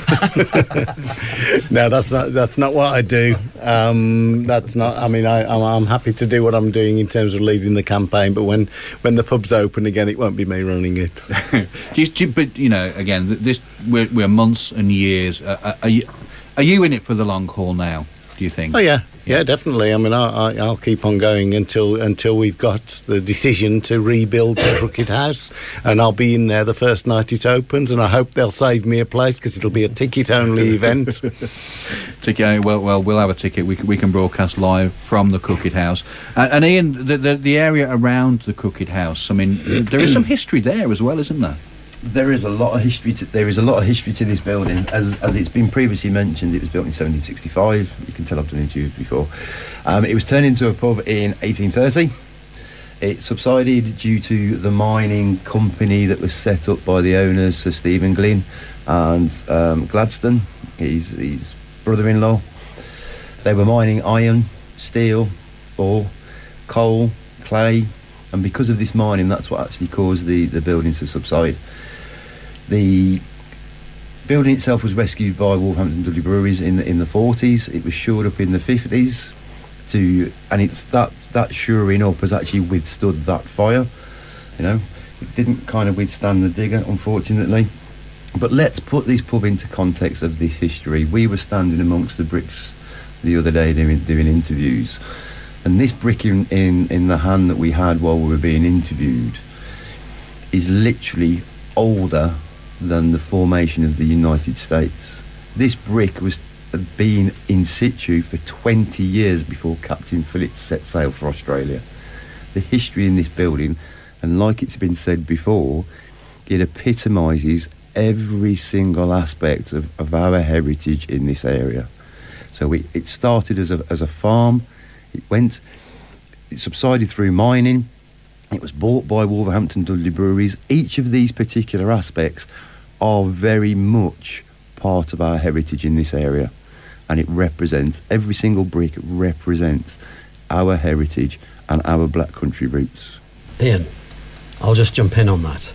No, that's not that's not what I do. Um, that's not. I mean, I, I'm, I'm happy to do what I'm doing in terms of leading the campaign. But when, when the pub's open again, it won't be me running it. do you, do you, but you know, again, this we're, we're months and years. Uh, are you are you in it for the long haul now? Do you think? Oh yeah, yeah, definitely. I mean, I, I, I'll keep on going until until we've got the decision to rebuild the Crooked House, and I'll be in there the first night it opens, and I hope they'll save me a place because it'll be a ticket-only event. Ticket, well, well, we'll have a ticket. We can, we can broadcast live from the Crooked House. And, and Ian, the, the the area around the Crooked House. I mean, there is some history there as well, isn't there? There is a lot of history. To, there is a lot of history to this building, as as it's been previously mentioned. It was built in seventeen sixty-five. You can tell I've done interviews before. Um, it was turned into a pub in eighteen thirty. It subsided due to the mining company that was set up by the owners, Sir Stephen Glynn and um, Gladstone, his his brother-in-law. They were mining iron, steel, ore, coal, clay, and because of this mining, that's what actually caused the the buildings to subside. The building itself was rescued by Wolverhampton Dudley Breweries in the in the forties. It was shored up in the fifties, to and it's that that shoring up has actually withstood that fire. You know, it didn't kind of withstand the digger, unfortunately. But let's put this pub into context of this history. We were standing amongst the bricks the other day doing doing interviews, and this brick in in, in the hand that we had while we were being interviewed is literally older than the formation of the United States. This brick was been in situ for twenty years before Captain Phillips set sail for Australia. The history in this building, and like it's been said before, it epitomises every single aspect of, of our heritage in this area. So we, it started as a, as a farm, it went, it subsided through mining, it was bought by Wolverhampton Dudley Breweries. Each of these particular aspects are very much part of our heritage in this area, and it represents, every single brick represents our heritage and our Black Country roots. Ian, I'll just jump in on that.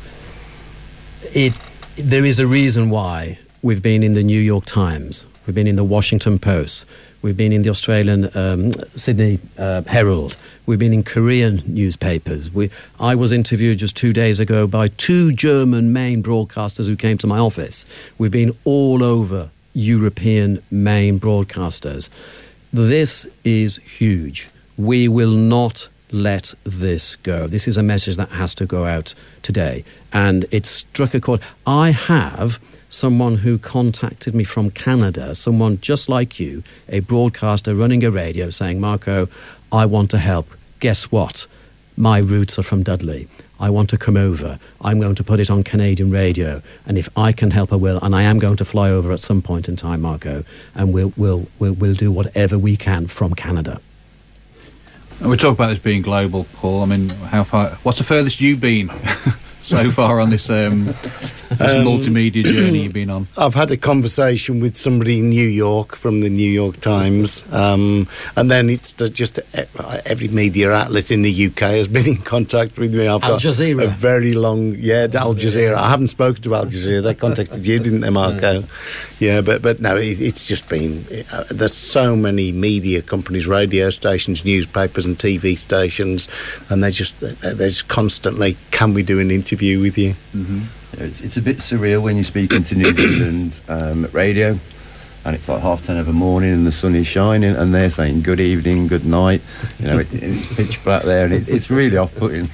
It, there is a reason why we've been in the New York Times, we've been in the Washington Post, we've been in the Australian um, Sydney uh, Herald, we've been in Korean newspapers. We, I was interviewed just two days ago by two German main broadcasters who came to my office. We've been all over European main broadcasters. This is huge. We will not let this go. This is a message that has to go out today. And it struck a chord. I have someone who contacted me from Canada, someone just like you, a broadcaster running a radio, saying, Marco, I want to help. Guess what? My roots are from Dudley. I want to come over. I'm going to put it on Canadian radio. And if I can help, I will. And I am going to fly over at some point in time, Marco, and we'll, we'll, we'll, we'll do whatever we can from Canada. And we talk about this being global, Paul. I mean, how far? What's the furthest you've been so far on this, um, this um, multimedia journey you've been on? I've had a conversation with somebody in New York from the New York Times, um, and then it's the, just every media outlet in the U K has been in contact with me. I've Al got Jazeera. a very long, yeah, Al Jazeera. I haven't spoken to Al Jazeera. They contacted you, didn't they, Marco? Yeah, but but no, it, it's just been. Uh, there's so many media companies, radio stations, newspapers, and T V stations, and they just they're just constantly, can we do an interview with you? Mm-hmm. Yeah, it's, it's a bit surreal when you're speaking to New Zealand um, radio, and it's like half ten of the morning and the sun is shining, and they're saying good evening, good night. You know, it, it's pitch black there, and it, it's really off-putting.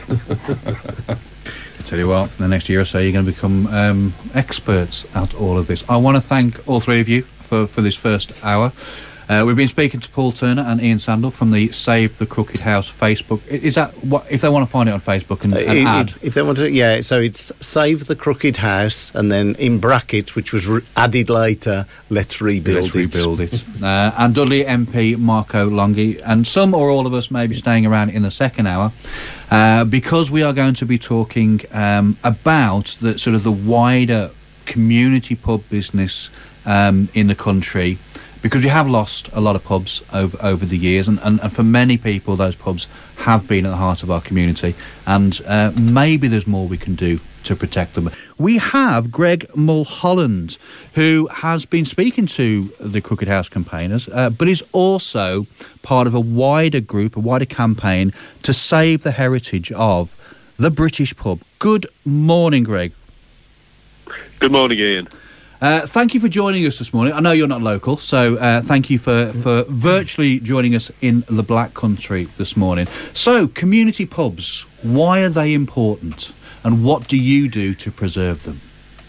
I tell you what, the next year or so you're going to become um, experts at all of this. I want to thank all three of you for, for this first hour. Uh, we've been speaking to Paul Turner and Ian Sandel from the Save the Crooked House Facebook. Is that what, if they want to find it on Facebook and, and uh, add? If, if they want to, yeah. So it's Save the Crooked House, and then in brackets, which was re- added later, Let's Rebuild Let's It. Rebuild It. uh, and Dudley M P Marco Longhi, and some or all of us may be staying around in the second hour. Uh, because we are going to be talking um, about the sort of the wider community pub business um, in the country, because we have lost a lot of pubs over over the years, and, and, and for many people those pubs have been at the heart of our community, and uh, maybe there's more we can do to protect them. We have Greg Mulholland, who has been speaking to the Crooked House campaigners, uh, but is also part of a wider group, a wider campaign to save the heritage of the British pub. Good morning, Greg. Good morning, Ian. Uh, thank you for joining us this morning. I know you're not local, so uh, thank you for, for virtually joining us in the Black Country this morning. So, community pubs, why are they important, and what do you do to preserve them?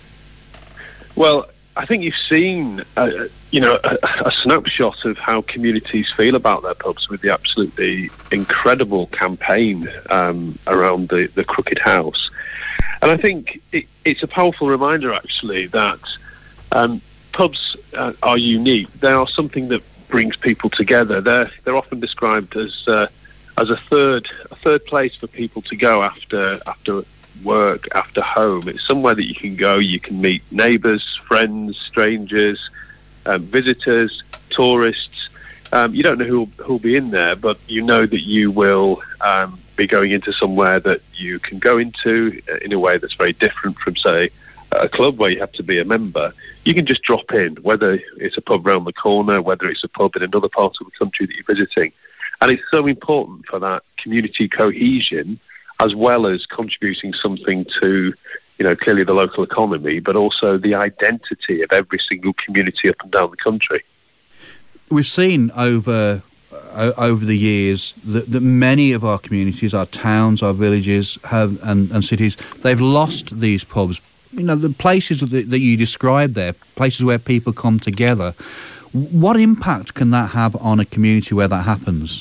Well, I think you've seen, uh, you know, a, a snapshot of how communities feel about their pubs with the absolutely incredible campaign um, around the, the Crooked House. And I think it, it's a powerful reminder, actually, that Um, pubs uh, are unique. They are something that brings people together. They're they're often described as uh, as a third a third place for people to go after after work, after home. It's somewhere that you can go. You can meet neighbours, friends, strangers, um, visitors, tourists. Um, you don't know who who'll be in there, but you know that you will um, be going into somewhere that you can go into in a way that's very different from, say, a club where you have to be a member. You can just drop in, whether it's a pub round the corner, whether it's a pub in another part of the country that you're visiting. And it's so important for that community cohesion, as well as contributing something to, you know, clearly the local economy, but also the identity of every single community up and down the country. We've seen over uh, over the years that, that many of our communities, our towns, our villages have and, and cities, they've lost these pubs. You know, the places that, that you described there, places where people come together. What impact can that have on a community where that happens?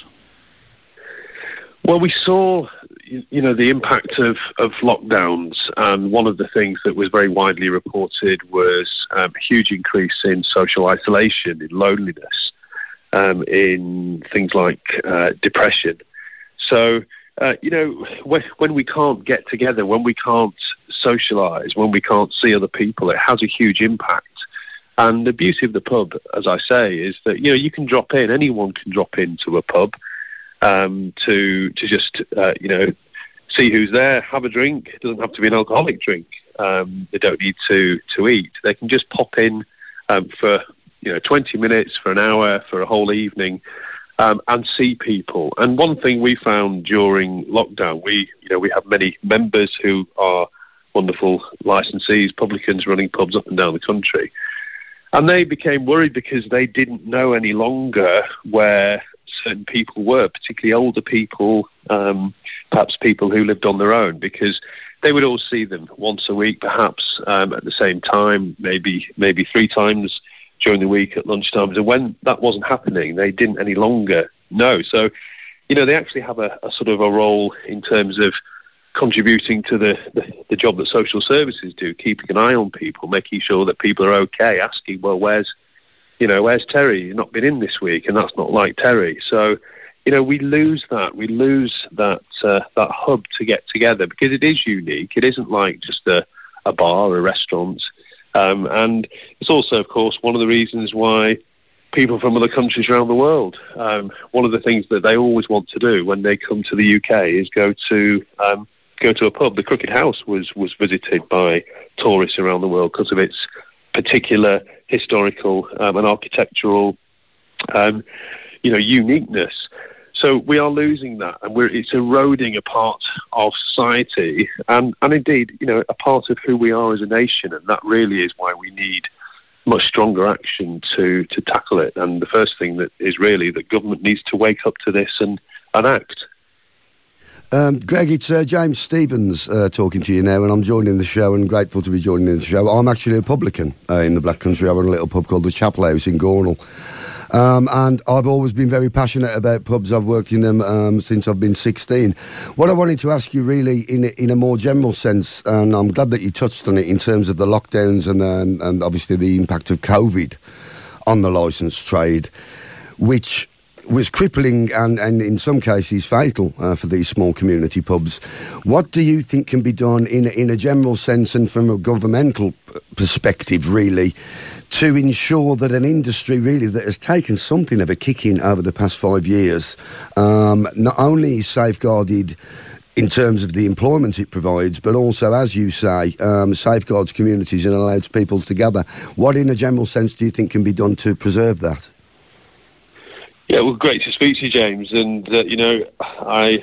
Well, we saw, you know, the impact of, of lockdowns, and one of the things that was very widely reported was um, a huge increase in social isolation, in loneliness, um, in things like uh, depression. So, Uh, you know, when, when we can't get together, when we can't socialise, when we can't see other people, it has a huge impact. And the beauty of the pub, as I say, is that, you know, you can drop in, anyone can drop into a pub um, to to just, uh, you know, see who's there, have a drink. It doesn't have to be an alcoholic drink. Um, they don't need to, to eat. They can just pop in um, for, you know, twenty minutes, for an hour, for a whole evening. Um, and see people. And one thing we found during lockdown, we, you know, we have many members who are wonderful licensees, publicans running pubs up and down the country. And they became worried because they didn't know any longer where certain people were, particularly older people, um, perhaps people who lived on their own, because they would all see them once a week, perhaps um, at the same time, maybe maybe three times during the week at lunchtimes. And when that wasn't happening, they didn't any longer know. So, you know, they actually have a, a sort of a role in terms of contributing to the, the, the job that social services do, keeping an eye on people, making sure that people are okay, asking, well, where's, you know, where's Terry? He's not been in this week, and that's not like Terry. So, you know, we lose that. We lose that uh, that hub to get together because it is unique. It isn't like just a, a bar or a restaurant. Um, and it's also, of course, one of the reasons why people from other countries around the world, um, one of the things that they always want to do when they come to the U K is go to um, go to a pub. The Crooked House was, was visited by tourists around the world because of its particular historical um, and architectural um, you know, uniqueness. So we are losing that, and we're, it's eroding a part of society and, and indeed, you know, a part of who we are as a nation, and that really is why we need much stronger action to, to tackle it. And the first thing that is really that government needs to wake up to this and, and act. Um, Greg, it's uh, James Stevens uh, talking to you now, and I'm joining the show and grateful to be joining the show. I'm actually a publican uh, in the Black Country. I run a little pub called the Chapel House in Gornal. Um, and I've always been very passionate about pubs. I've worked in them um, since I've been sixteen. What I wanted to ask you really in a, in a more general sense, and I'm glad that you touched on it in terms of the lockdowns and, and, and obviously the impact of COVID on the licensed trade, which was crippling and, and in some cases fatal uh, for these small community pubs. What do you think can be done in, in a general sense and from a governmental perspective really to ensure that an industry really that has taken something of a kicking over the past five years um, not only is safeguarded in terms of the employment it provides, but also, as you say, um, safeguards communities and allows people to gather? What in a general sense do you think can be done to preserve that? Yeah, well, great to speak to you, James. And, uh, you know, I,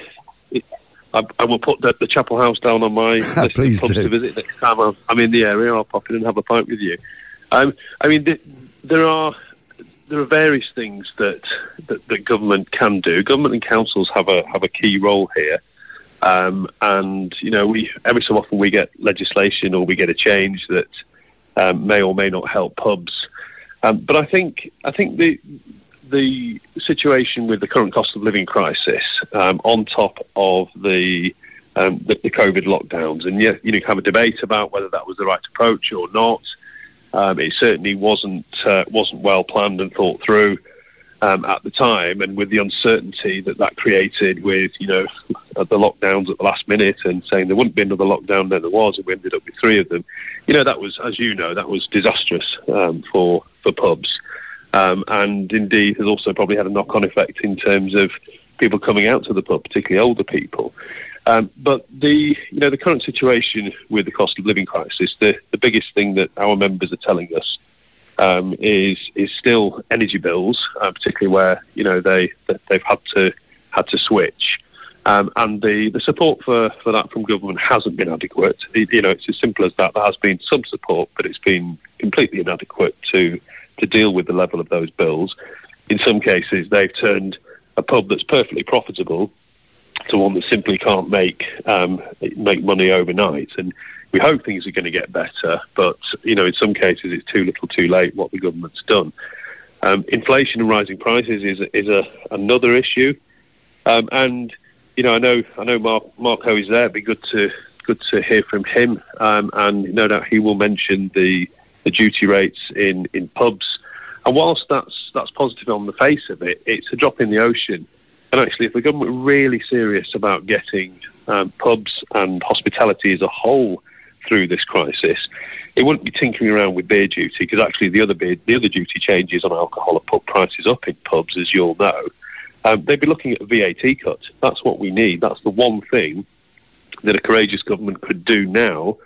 I I will put the, the Chapel House down on my list of pubs to visit next time I'm, I'm in the area. I'll pop in and have a pint with you. Um, I mean, th- there are there are various things that, that that government can do. Government and councils have a have a key role here. Um, and, you know, we every so often we get legislation or we get a change that um, may or may not help pubs. Um, but I think I think the the situation with the current cost of living crisis, um, on top of the, um, the the COVID lockdowns, and yet you know have a debate about whether that was the right approach or not. Um, it certainly wasn't uh, wasn't well planned and thought through um, at the time, and with the uncertainty that that created, with you know the lockdowns at the last minute and saying there wouldn't be another lockdown, then there was, and we ended up with three of them. You know that was, as you know, that was disastrous um, for for pubs. Um, and indeed has also probably had a knock-on effect in terms of people coming out to the pub, particularly older people. Um, but the you know the current situation with the cost of living crisis, the, the biggest thing that our members are telling us um, is is still energy bills, uh, particularly where you know they they've had to had to switch, um, and the, the support for, for that from government hasn't been adequate. It, you know it's as simple as that. There has been some support, but it's been completely inadequate to. to deal with the level of those bills. In some cases, they've turned a pub that's perfectly profitable to one that simply can't make um, make money overnight. And we hope things are going to get better, but you know, in some cases, it's too little, too late. What the government's done. Um, inflation and rising prices is is a another issue. Um, and you know, I know I know Mark Marco is there. It'd be good to good to hear from him. Um, and no doubt he will mention the. the duty rates in, in pubs. And whilst that's that's positive on the face of it, it's a drop in the ocean. And actually, if the government were really serious about getting um, pubs and hospitality as a whole through this crisis, it wouldn't be tinkering around with beer duty, because actually the other beer, the other duty changes on alcohol have put prices up in pubs, as you'll know. Um, they'd be looking at a V A T cut. That's what we need. That's the one thing that a courageous government could do now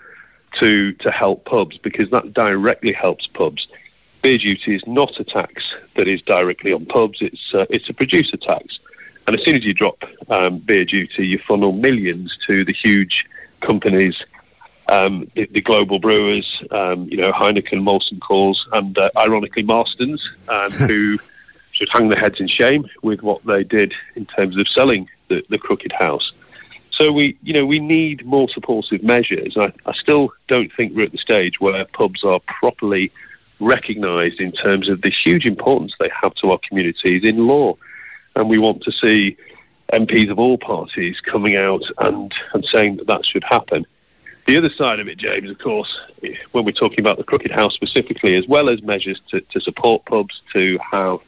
to to help pubs, because that directly helps pubs. Beer duty is not a tax that is directly on pubs. It's uh, it's a producer tax, and as soon as you drop um, beer duty, you funnel millions to the huge companies, um, the, the global brewers, um, you know, Heineken, Molson Coors, and uh, ironically Marston's, um, who should hang their heads in shame with what they did in terms of selling the, the Crooked House. So we, you know, we need more supportive measures. I, I still don't think we're at the stage where pubs are properly recognised in terms of the huge importance they have to our communities in law. And we want to see M Ps of all parties coming out and, and saying that that should happen. The other side of it, James, of course, when we're talking about the Crooked House specifically, as well as measures to, to support pubs to have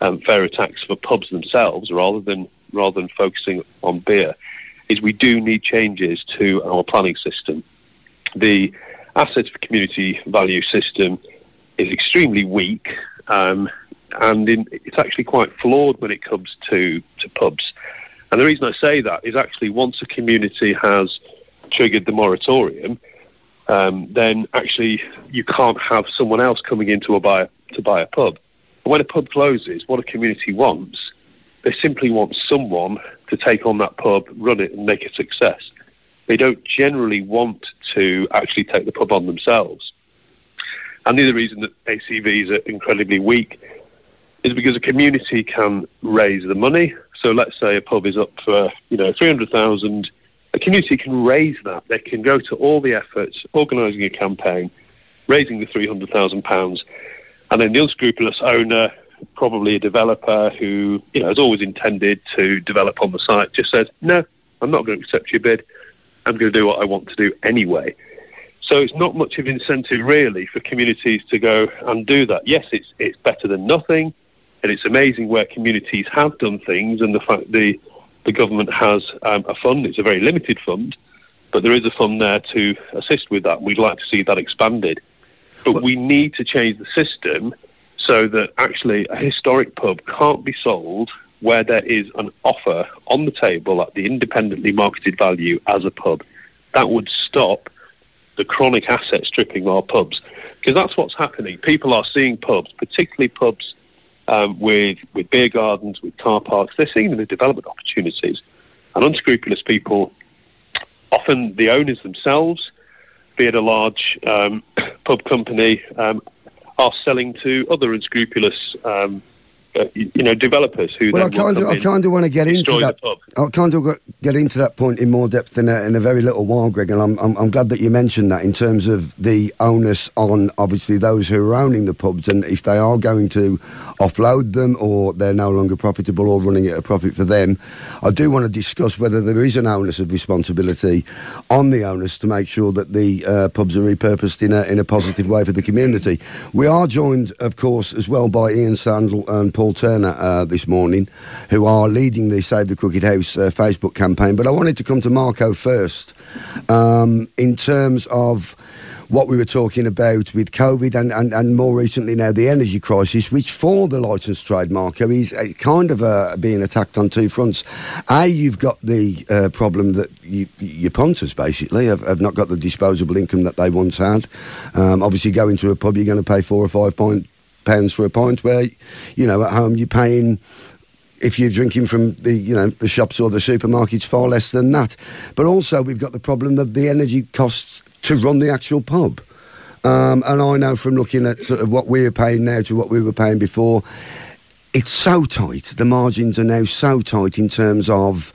um, fairer tax for pubs themselves, rather than rather than focusing on beer, is we do need changes to our planning system. The assets for community value system is extremely weak, um, and in, it's actually quite flawed when it comes to, to pubs. And the reason I say that is actually once a community has triggered the moratorium, um, then actually you can't have someone else coming in to buy, to buy a pub. But when a pub closes, what a community wants, they simply want someone to take on that pub, run it and make a success. They don't generally want to actually take the pub on themselves. And the other reason that A C Vs are incredibly weak is because a community can raise the money. So let's say a pub is up for, you know, three hundred thousand. A community can raise that. They can go to all the efforts, organising a campaign, raising the three hundred thousand pounds, and then the unscrupulous owner, probably a developer who, you know, has always intended to develop on the site, just says, no, I'm not going to accept your bid. I'm going to do what I want to do anyway. So it's not much of incentive really for communities to go and do that. Yes, it's it's better than nothing, and it's amazing where communities have done things, and the fact the the government has um, a fund. It's a very limited fund, but there is a fund there to assist with that. We'd like to see that expanded. But well, we need to change the system so that actually a historic pub can't be sold where there is an offer on the table at the independently marketed value as a pub. That would stop the chronic asset stripping our pubs, because that's what's happening. People are seeing pubs, particularly pubs um, with with beer gardens, with car parks. They're seeing them as development opportunities, and unscrupulous people, often the owners themselves, be it a large um, pub company, um, are selling to other unscrupulous um, Uh, you know, developers who. Well, I then kind of, I kind of want to get into that. I kind of get into that point in more depth in a, in a very little while, Greg. And I'm, I'm, I'm glad that you mentioned that in terms of the onus on obviously those who are owning the pubs, and if they are going to offload them or they're no longer profitable or running at a profit for them, I do want to discuss whether there is an onus of responsibility on the owners to make sure that the uh, pubs are repurposed in a in a positive way for the community. We are joined, of course, as well by Ian Sandel and Paul Paul Turner uh, this morning, who are leading the Save the Crooked House uh, Facebook campaign. But I wanted to come to Marco first um, in terms of what we were talking about with COVID and, and, and more recently now the energy crisis, which for the licensed trade, Marco, is uh, kind of uh, being attacked on two fronts. A, you've got the uh, problem that you, your punters basically have, have not got the disposable income that they once had. Um, obviously, going to a pub, you're going to pay four or five point pounds for a pint, where, you know, at home you're paying, if you're drinking from the, you know, the shops or the supermarkets, far less than that. But also we've got the problem of the energy costs to run the actual pub. Um, and I know from looking at sort of what we're paying now to what we were paying before, it's so tight. The margins are now so tight in terms of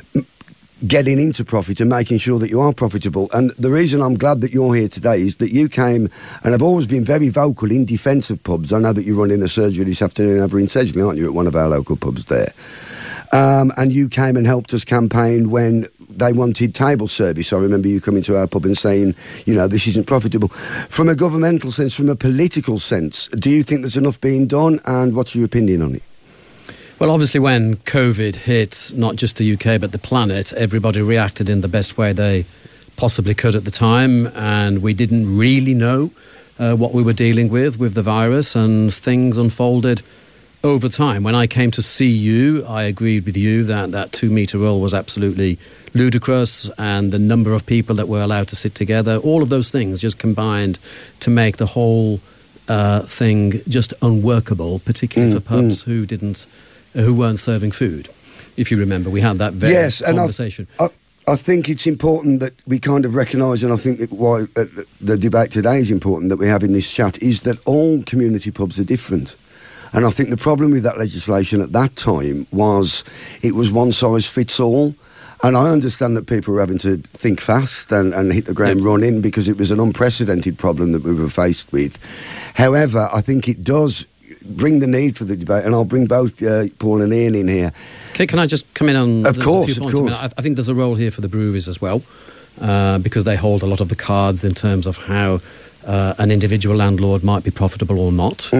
getting into profit and making sure that you are profitable. And the reason I'm glad that you're here today is that you came and have always been very vocal in defence of pubs. I know that you're running a surgery this afternoon over in Sedgley, aren't you, at one of our local pubs there? Um, and you came and helped us campaign when they wanted table service. I remember you coming to our pub and saying, you know, this isn't profitable. From a governmental sense, from a political sense, do you think there's enough being done, and what's your opinion on it? Well, obviously, when COVID hit not just the U K but the planet, everybody reacted in the best way they possibly could at the time, and we didn't really know uh, what we were dealing with with the virus, and things unfolded over time. When I came to see you, I agreed with you that that two-metre rule was absolutely ludicrous, and the number of people that were allowed to sit together, all of those things just combined to make the whole uh, thing just unworkable, particularly mm, for pubs mm. who didn't... who weren't serving food. If you remember, we had that very yes, conversation. And I, I think it's important that we kind of recognise, and I think that why uh, the debate today is important that we have in this chat, is that all community pubs are different. And I think the problem with that legislation at that time was it was one size fits all. And I understand that people were having to think fast and, and hit the ground yep. running, because it was an unprecedented problem that we were faced with. However, I think it does bring the need for the debate, and I'll bring both uh, Paul and Ian in here. Okay, can I just come in on... Of course, of course. I, mean, I, I think there's a role here for the breweries as well, uh, because they hold a lot of the cards in terms of how uh, an individual landlord might be profitable or not. Mm.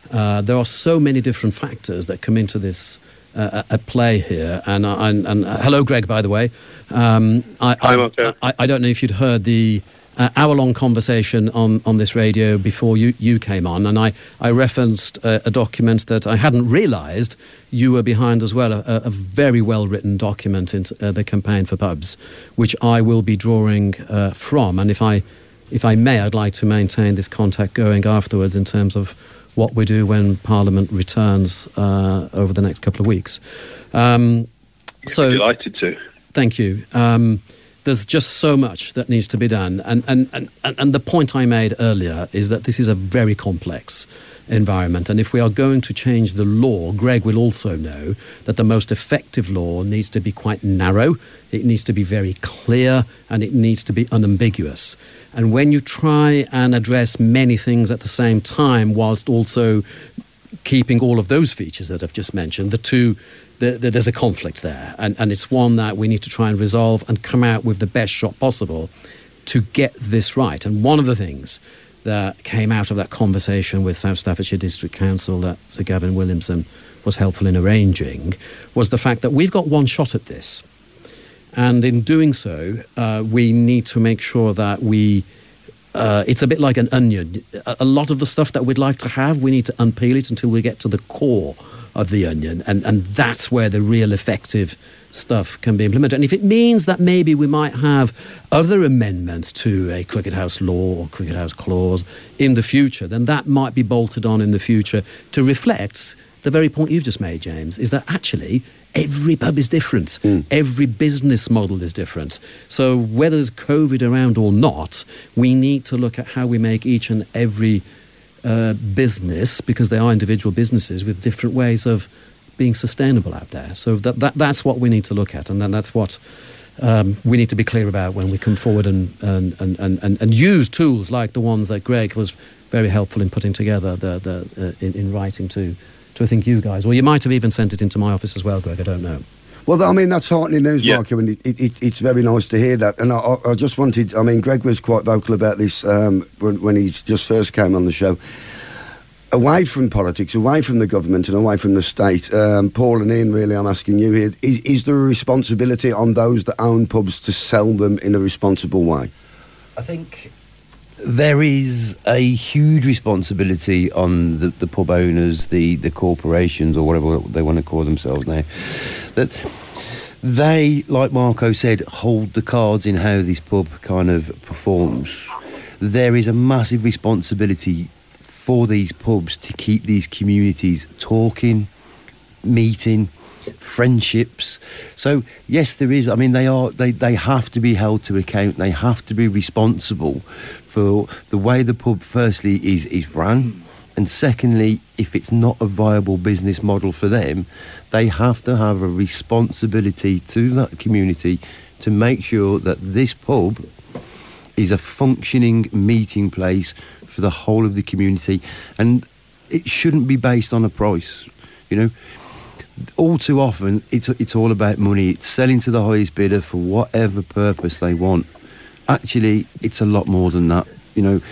Uh, there are so many different factors that come into this uh, at play here. And, uh, and, and uh, hello, Greg, by the way. Um, I, Hi, I, Marco. I, I don't know if you'd heard the uh, hour-long conversation on, on this radio before you, you came on, and I, I referenced a, a document that I hadn't realised you were behind as well, a, a very well-written document into uh, the campaign for pubs, which I will be drawing uh, from. And if I, if I may, I'd like to maintain this contact going afterwards in terms of what we do when Parliament returns uh, over the next couple of weeks. Um, so, delighted to. Thank you. Um, there's just so much that needs to be done. And, and, and, and the point I made earlier is that this is a very complex environment. And if we are going to change the law, Greg will also know that the most effective law needs to be quite narrow, it needs to be very clear, and it needs to be unambiguous. And when you try and address many things at the same time whilst also keeping all of those features that I've just mentioned, the two, the, the, there's a conflict there. And, and it's one that we need to try and resolve and come out with the best shot possible to get this right. And one of the things that came out of that conversation with South Staffordshire District Council that Sir Gavin Williamson was helpful in arranging was the fact that we've got one shot at this. And in doing so, uh, we need to make sure that we... Uh, it's a bit like an onion. A, a lot of the stuff that we'd like to have, we need to unpeel it until we get to the core of the onion. And, and that's where the real effective stuff can be implemented. And if it means that maybe we might have other amendments to a Cricket House law or Cricket House clause in the future, then that might be bolted on in the future to reflect the very point you've just made, James, is that actually every pub is different. Mm. Every business model is different. So whether there's COVID around or not, we need to look at how we make each and every uh, business, because they are individual businesses with different ways of being sustainable out there. So that, that that's what we need to look at, and then that's what um, we need to be clear about when we come forward and and, and, and, and use tools like the ones that Greg was very helpful in putting together the, the, uh, in, in writing to to I think you guys, or you might have even sent it into my office as well, Greg, I don't know. Well, I mean, that's heartening news, yeah. Marco, and it, it, it's very nice to hear that. And I, I just wanted, I mean, Greg was quite vocal about this um, when, when he just first came on the show. Away from politics, away from the government and away from the state, um, Paul and Ian, really, I'm asking you here, is, is there a responsibility on those that own pubs to sell them in a responsible way? I think there is a huge responsibility on the, the pub owners, the, the corporations, or whatever they want to call themselves now, that they, like Marco said, hold the cards in how this pub kind of performs. There is a massive responsibility for these pubs to keep these communities talking, meeting, friendships. So yes, there is. I mean, they are. They, they have to be held to account. They have to be responsible for the way the pub, firstly, is is run, and secondly, if it's not a viable business model for them, they have to have a responsibility to that community to make sure that this pub is a functioning meeting place for the whole of the community, and it shouldn't be based on a price. You know, all too often it's it's all about money. It's selling to the highest bidder for whatever purpose they want. Actually, it's a lot more than that. You know,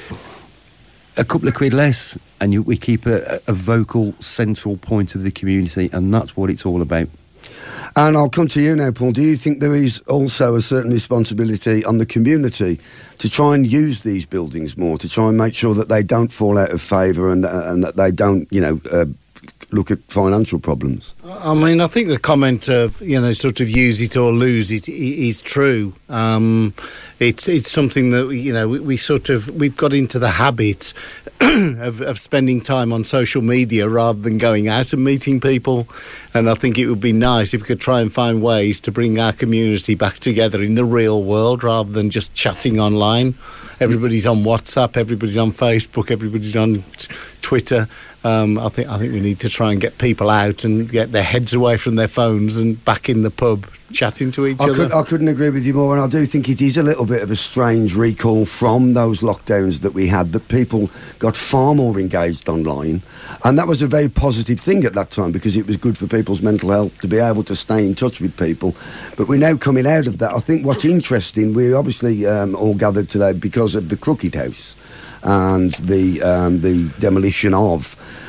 a couple of quid less, and you, we keep a, a vocal central point of the community, and that's what it's all about. And I'll come to you now, Paul. Do you think there is also a certain responsibility on the community to try and use these buildings more, to try and make sure that they don't fall out of favour and, uh, and that they don't, you know, uh, look at financial problems? I mean, I think the comment of, you know, sort of use it or lose it is true. Um, it's it's something that, you know, we, we sort of, we've got into the habit of, of spending time on social media rather than going out and meeting people. And I think it would be nice if we could try and find ways to bring our community back together in the real world rather than just chatting online. Everybody's on WhatsApp, everybody's on Facebook, everybody's on t- Twitter. Um, I think I think we need to try and get people out and get their heads away from their phones and back in the pub chatting to each I other. Could, I couldn't agree with you more, and I do think it is a little bit of a strange recall from those lockdowns that we had, that people got far more engaged online, and that was a very positive thing at that time because it was good for people's mental health to be able to stay in touch with people. But we're now coming out of that. I think what's interesting, we're obviously um, all gathered today because of the Cricket House and the um, the demolition of.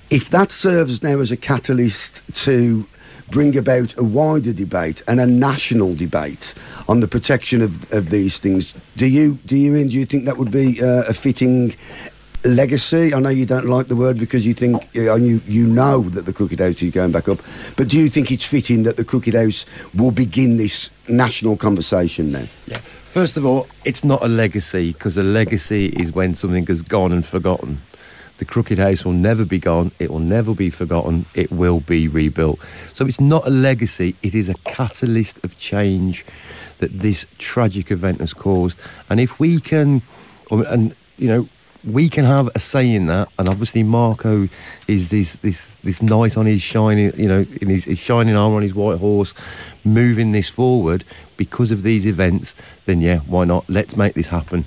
If that serves now as a catalyst to bring about a wider debate and a national debate on the protection of, of these things, do you, do you, Ian, do you think that would be uh, a fitting legacy? I know you don't like the word because you think, uh, you, you know that the Crooked House is going back up, but do you think it's fitting that the Crooked House will begin this national conversation now? Yeah. First of all, it's not a legacy, because a legacy is when something has gone and forgotten. The Crooked House will never be gone, it will never be forgotten, it will be rebuilt. So it's not a legacy, it is a catalyst of change that this tragic event has caused. And if we can, and you know, we can have a say in that, and obviously Marco is this this this knight on his shining, you know, in his, his shining armour on his white horse, moving this forward because of these events, then yeah, why not? Let's make this happen.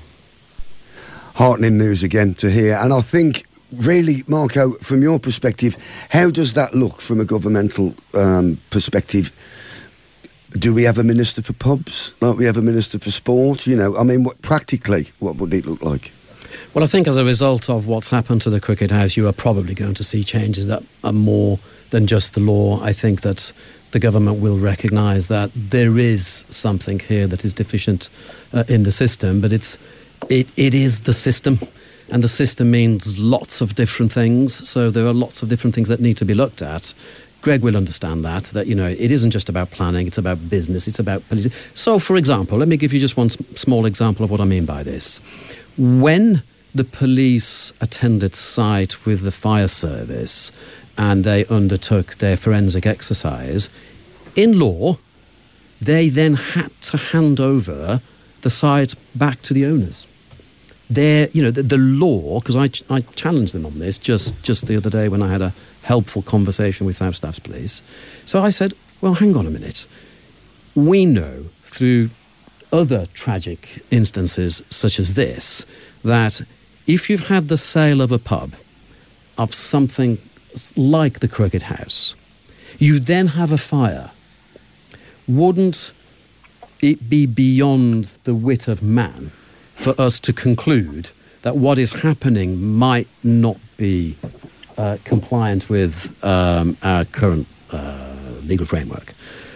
Heartening news again to hear, and I think, really, Marco, from your perspective, how does that look from a governmental um, perspective? Do we have a minister for pubs, like we have a minister for sport? You know, I mean, what, practically, what would it look like? Well, I think as a result of what's happened to the Crooked House, you are probably going to see changes that are more than just the law. I think that the government will recognise that there is something here that is deficient uh, in the system, but it's it, it is the system, and the system means lots of different things, so there are lots of different things that need to be looked at. Greg will understand that, that, you know, it isn't just about planning, it's about business, it's about police. So, for example, let me give you just one small example of what I mean by this. When the police attended site with the fire service and they undertook their forensic exercise, in law, they then had to hand over the site back to the owners. They're, you know, the, the law, because I, I challenged them on this just, just the other day when I had a helpful conversation with South Staffs Police. So I said, well, hang on a minute. We know through other tragic instances such as this that if you've had the sale of a pub of something like the Crooked House, you then have a fire, wouldn't it be beyond the wit of man for us to conclude that what is happening might not be uh, compliant with um, our current uh, legal framework?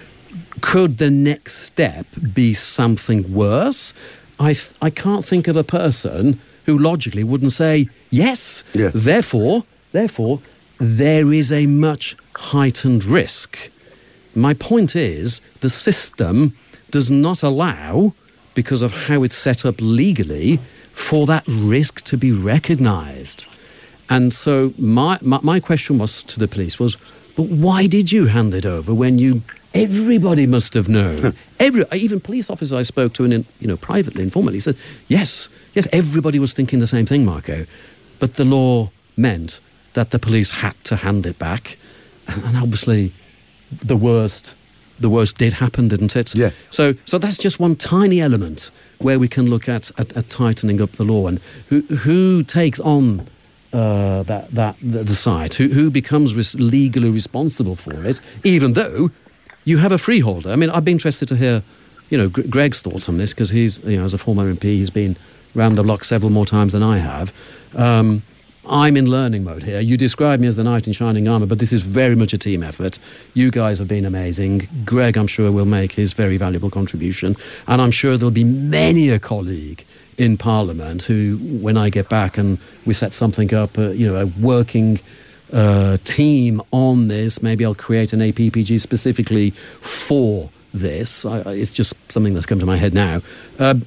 Could the next step be something worse? I th- I can't think of a person who logically wouldn't say yes. Yeah. Therefore, therefore, there is a much heightened risk. My point is, the system does not allow, because of how it's set up legally, for that risk to be recognised. And so my, my my question was to the police was, but why did you hand it over when you? Everybody must have known. Every, even police officers I spoke to, in, you know, privately, informally, said, yes, yes, everybody was thinking the same thing, Marco. But the law meant that the police had to hand it back. And, and obviously, the worst, the worst did happen, didn't it? Yeah. So, so that's just one tiny element where we can look at, at, at tightening up the law. And who, who takes on uh, that, that the, the site? Who, who becomes res- legally responsible for it, even though you have a freeholder? I mean, I'd be interested to hear, you know, Greg's thoughts on this, because he's, you know, as a former M P, he's been round the block several more times than I have. Um, I'm in learning mode here. You describe me as the knight in shining armour, but this is very much a team effort. You guys have been amazing. Greg, I'm sure, will make his very valuable contribution, and I'm sure there'll be many a colleague in Parliament who, when I get back and we set something up, uh, you know, a working Uh, team on this. Maybe I'll create an A P P G specifically for this. I, it's just something that's come to my head now. Uh,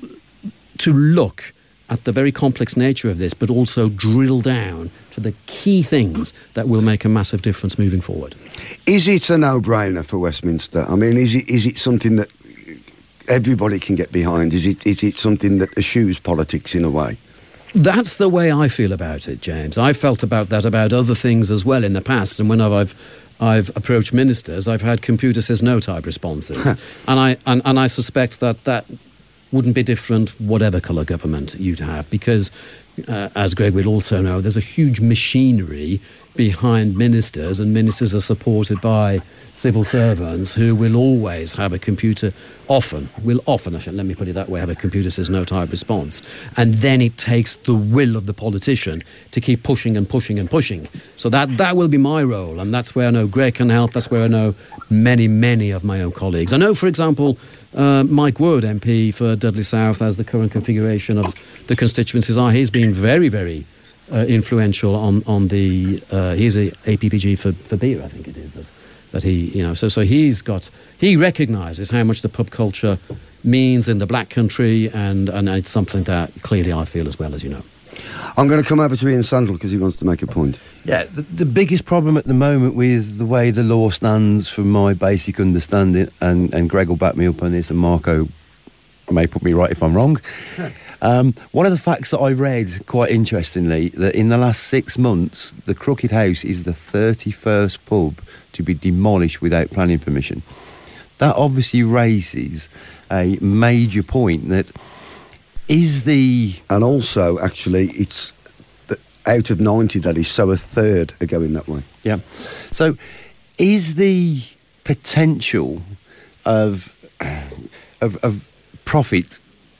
to look at the very complex nature of this, but also drill down to the key things that will make a massive difference moving forward. Is it a no-brainer for Westminster? I mean, is it is it something that everybody can get behind? Is it is it something that eschews politics in a way? That's the way I feel about it, James. I've felt about that about other things as well in the past, and when I've I've approached ministers, I've had computer says no type responses, and I and, and I suspect that that wouldn't be different whatever colour government you'd have, because uh, as Greg will also know, there's a huge machinery behind ministers, and ministers are supported by civil servants who will always have a computer, often, will often, let me put it that way, have a computer says no type response. And then it takes the will of the politician to keep pushing and pushing and pushing. So that, that will be my role, and that's where I know Greg can help, that's where I know many, many of my own colleagues. I know, for example, uh, Mike Wood, M P for Dudley South, as the current configuration of the constituencies are, he's been very, very Uh, influential on on the uh, he's a A P P G for, for beer, I think it is that, that he you know so so he's got he recognises how much the pub culture means in the Black Country, and and it's something that clearly I feel as well, as you know. I'm going to come over to Ian Sandel because he wants to make a point. Yeah, the, the biggest problem at the moment with the way the law stands, from my basic understanding, and, and Greg will back me up on this, and Marco may put me right if I'm wrong. Um, one of the facts that I read, quite interestingly, that in the last six months, the Crooked House is the thirty-first pub to be demolished without planning permission. That obviously raises a major point that is the... And also, actually, it's the, out of ninety, that is, so a third are going that way. Yeah. So is the potential of of, of profit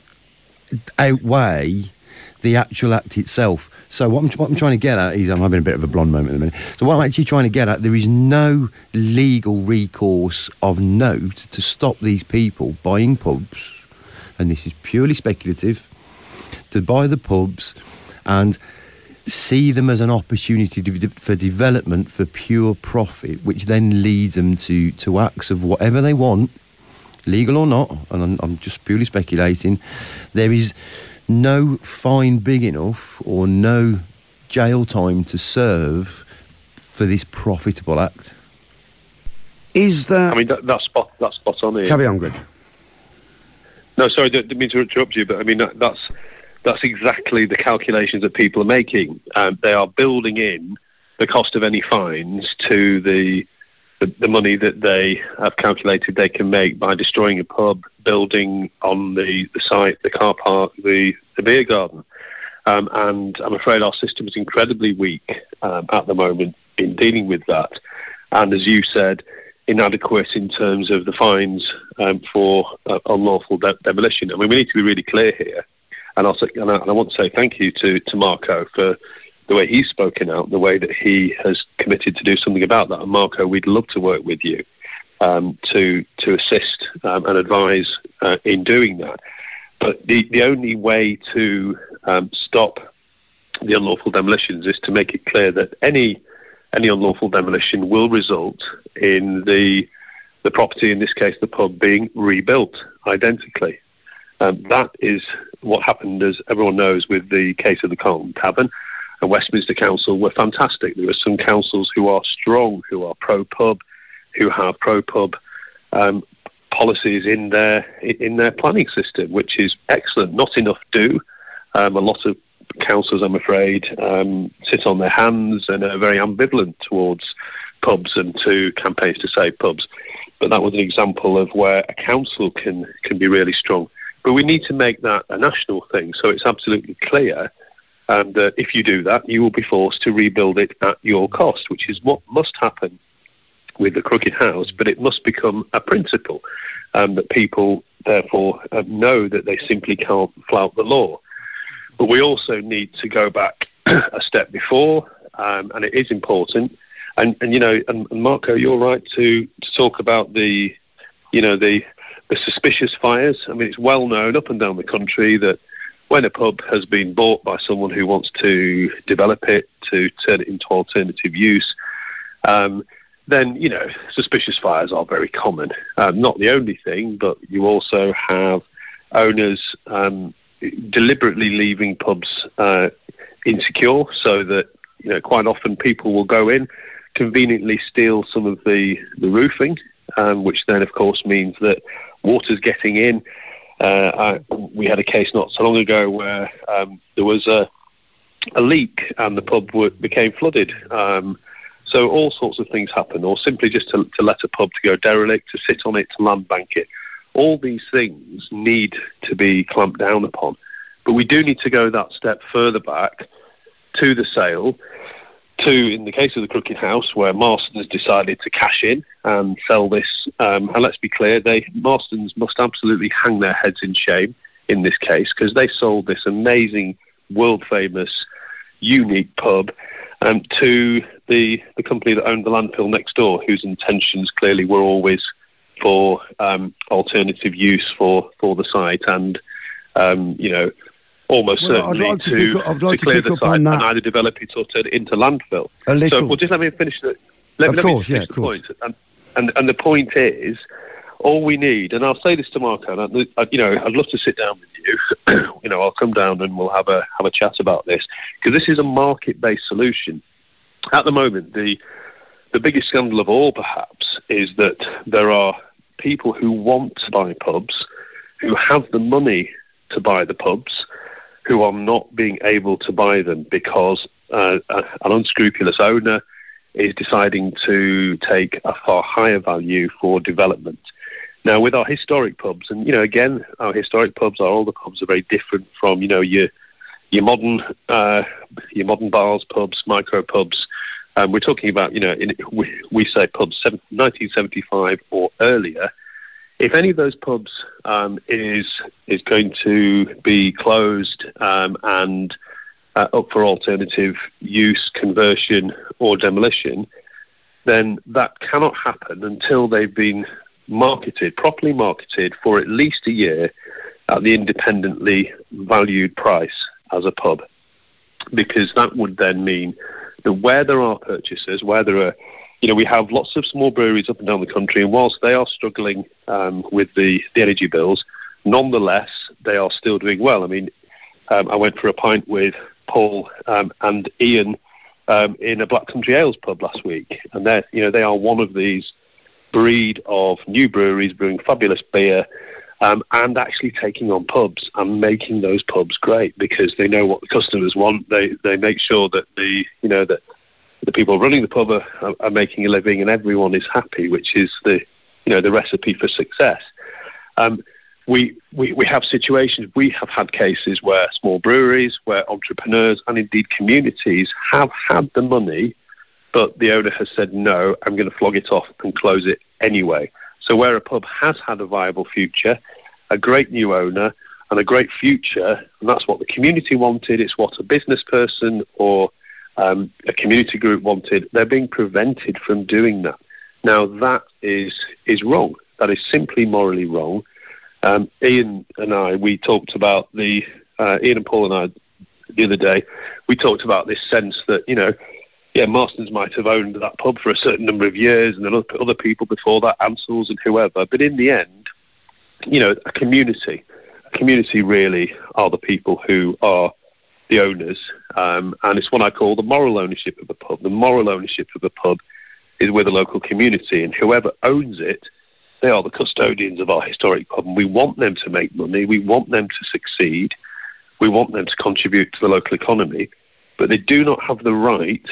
outweigh the actual act itself? So what I'm, what I'm trying to get at is, I'm having a bit of a blonde moment at the minute. So what I'm actually trying to get at, there is no legal recourse of note to stop these people buying pubs, and this is purely speculative, to buy the pubs and see them as an opportunity to, for development for pure profit, which then leads them to, to acts of whatever they want, legal or not, and I'm, I'm just purely speculating. There is no fine big enough or no jail time to serve for this profitable act. Is that... I mean, that, that's, spot, that's spot on here. Carry on, Greg. No, sorry, I didn't mean to interrupt you, but I mean, that, that's that's exactly the calculations that people are making. Um, they are building in the cost of any fines to the, the the money that they have calculated they can make by destroying a pub, building on the, the site, the car park, the, the beer garden. Um, and I'm afraid our system is incredibly weak um, at the moment in dealing with that. And as you said, inadequate in terms of the fines um, for uh, unlawful de- demolition. I mean, we need to be really clear here. And, I'll say, and, I, and I want to say thank you to, to Marco for the way he's spoken out, the way that he has committed to do something about that. And Marco, we'd love to work with you um, to to assist um, and advise uh, in doing that. But the, the only way to um, stop the unlawful demolitions is to make it clear that any any unlawful demolition will result in the the property, in this case the pub, being rebuilt identically. Um, that is what happened, as everyone knows, with the case of the Carlton Tavern. And Westminster Council were fantastic. There are some councils who are strong, who are pro-pub, who have pro-pub um, policies in their in their planning system, which is excellent. Not enough do. Um, a lot of councils, I'm afraid, um, sit on their hands and are very ambivalent towards pubs and to campaigns to save pubs. But that was an example of where a council can can be really strong. But we need to make that a national thing, so it's absolutely clear um, that if you do that, you will be forced to rebuild it at your cost, which is what must happen with the Crooked House, but it must become a principle um, that people, therefore, uh, know that they simply can't flout the law. But we also need to go back a step before, um, and it is important. And, and you know, and, and Marco, you're right to, to talk about the, you know, the the suspicious fires. I mean, it's well known up and down the country that when a pub has been bought by someone who wants to develop it, to turn it into alternative use, um, then, you know, suspicious fires are very common. Um, not the only thing, but you also have owners um, deliberately leaving pubs uh, insecure, so that, you know, quite often people will go in, conveniently steal some of the, the roofing, um, which then, of course, means that water's getting in. Uh, I, we had a case not so long ago where um, there was a, a leak and the pub w- became flooded. Um, so all sorts of things happen, or simply just to, to let a pub to go derelict, to sit on it, to land bank it. All these things need to be clamped down upon. But we do need to go that step further back to the sale, to, in the case of the Crooked House, where Marston's decided to cash in and sell this. Um, and let's be clear, they Marston's must absolutely hang their heads in shame in this case, because they sold this amazing, world-famous, unique pub um, to the the company that owned the landfill next door, whose intentions clearly were always for um, alternative use for, for the site, and um, you know, almost well, certainly like to, to, pick up, I'd like to clear to pick the up site on that. and either develop it or turn it into landfill. A little. So, well, just let me finish the. Let, Of let course, me yeah, finish of the course. point. And, and and the point is, all we need, and I'll say this to Marco, and I, you know, I'd love to sit down with you. you know, I'll come down and we'll have a have a chat about this, because this is a market-based solution. At the moment, the the biggest scandal of all, perhaps, is that there are people who want to buy pubs, who have the money to buy the pubs, who are not being able to buy them because uh, an unscrupulous owner is deciding to take a far higher value for development. Now, with our historic pubs, and, you know, again, our historic pubs, our older pubs are very different from, you know, your your modern uh, your modern bars, pubs, micro pubs. Um, we're talking about, you know, in, we, we say pubs nineteen seventy-five or earlier. If any of those pubs um, is is going to be closed um, and uh, up for alternative use, conversion or demolition, then that cannot happen until they've been marketed, properly marketed for at least a year at the independently valued price as a pub. Because that would then mean that where there are purchasers, where there are, you know, we have lots of small breweries up and down the country, and whilst they are struggling um, with the, the energy bills, nonetheless, they are still doing well. I mean, um, I went for a pint with Paul um, and Ian um, in a Black Country Ales pub last week, and they're, you know, they are one of these breed of new breweries brewing fabulous beer um, and actually taking on pubs and making those pubs great, because they know what the customers want. They they make sure that the you know that the people running the pub are, are, are making a living and everyone is happy, which is the you know the recipe for success. Um, we, we we have situations, we have had cases where small breweries, where entrepreneurs and indeed communities have had the money, but the owner has said, no, I'm going to flog it off and close it anyway. So where a pub has had a viable future, a great new owner and a great future, and that's what the community wanted, it's what a business person or um, a community group wanted, they're being prevented from doing that. Now, that is is wrong. That is simply morally wrong. Um, Ian and I, we talked about the, uh, Ian and Paul and I the other day, we talked about this sense that, you know, yeah, Marston's might have owned that pub for a certain number of years, and then other people before that, Ansell's and whoever. But in the end, you know, a community, a community really are the people who are the owners, um, and it's what I call the moral ownership of a pub. The moral ownership of a pub is with a local community, and whoever owns it, they are the custodians of our historic pub, and we want them to make money, we want them to succeed, we want them to contribute to the local economy, but they do not have the right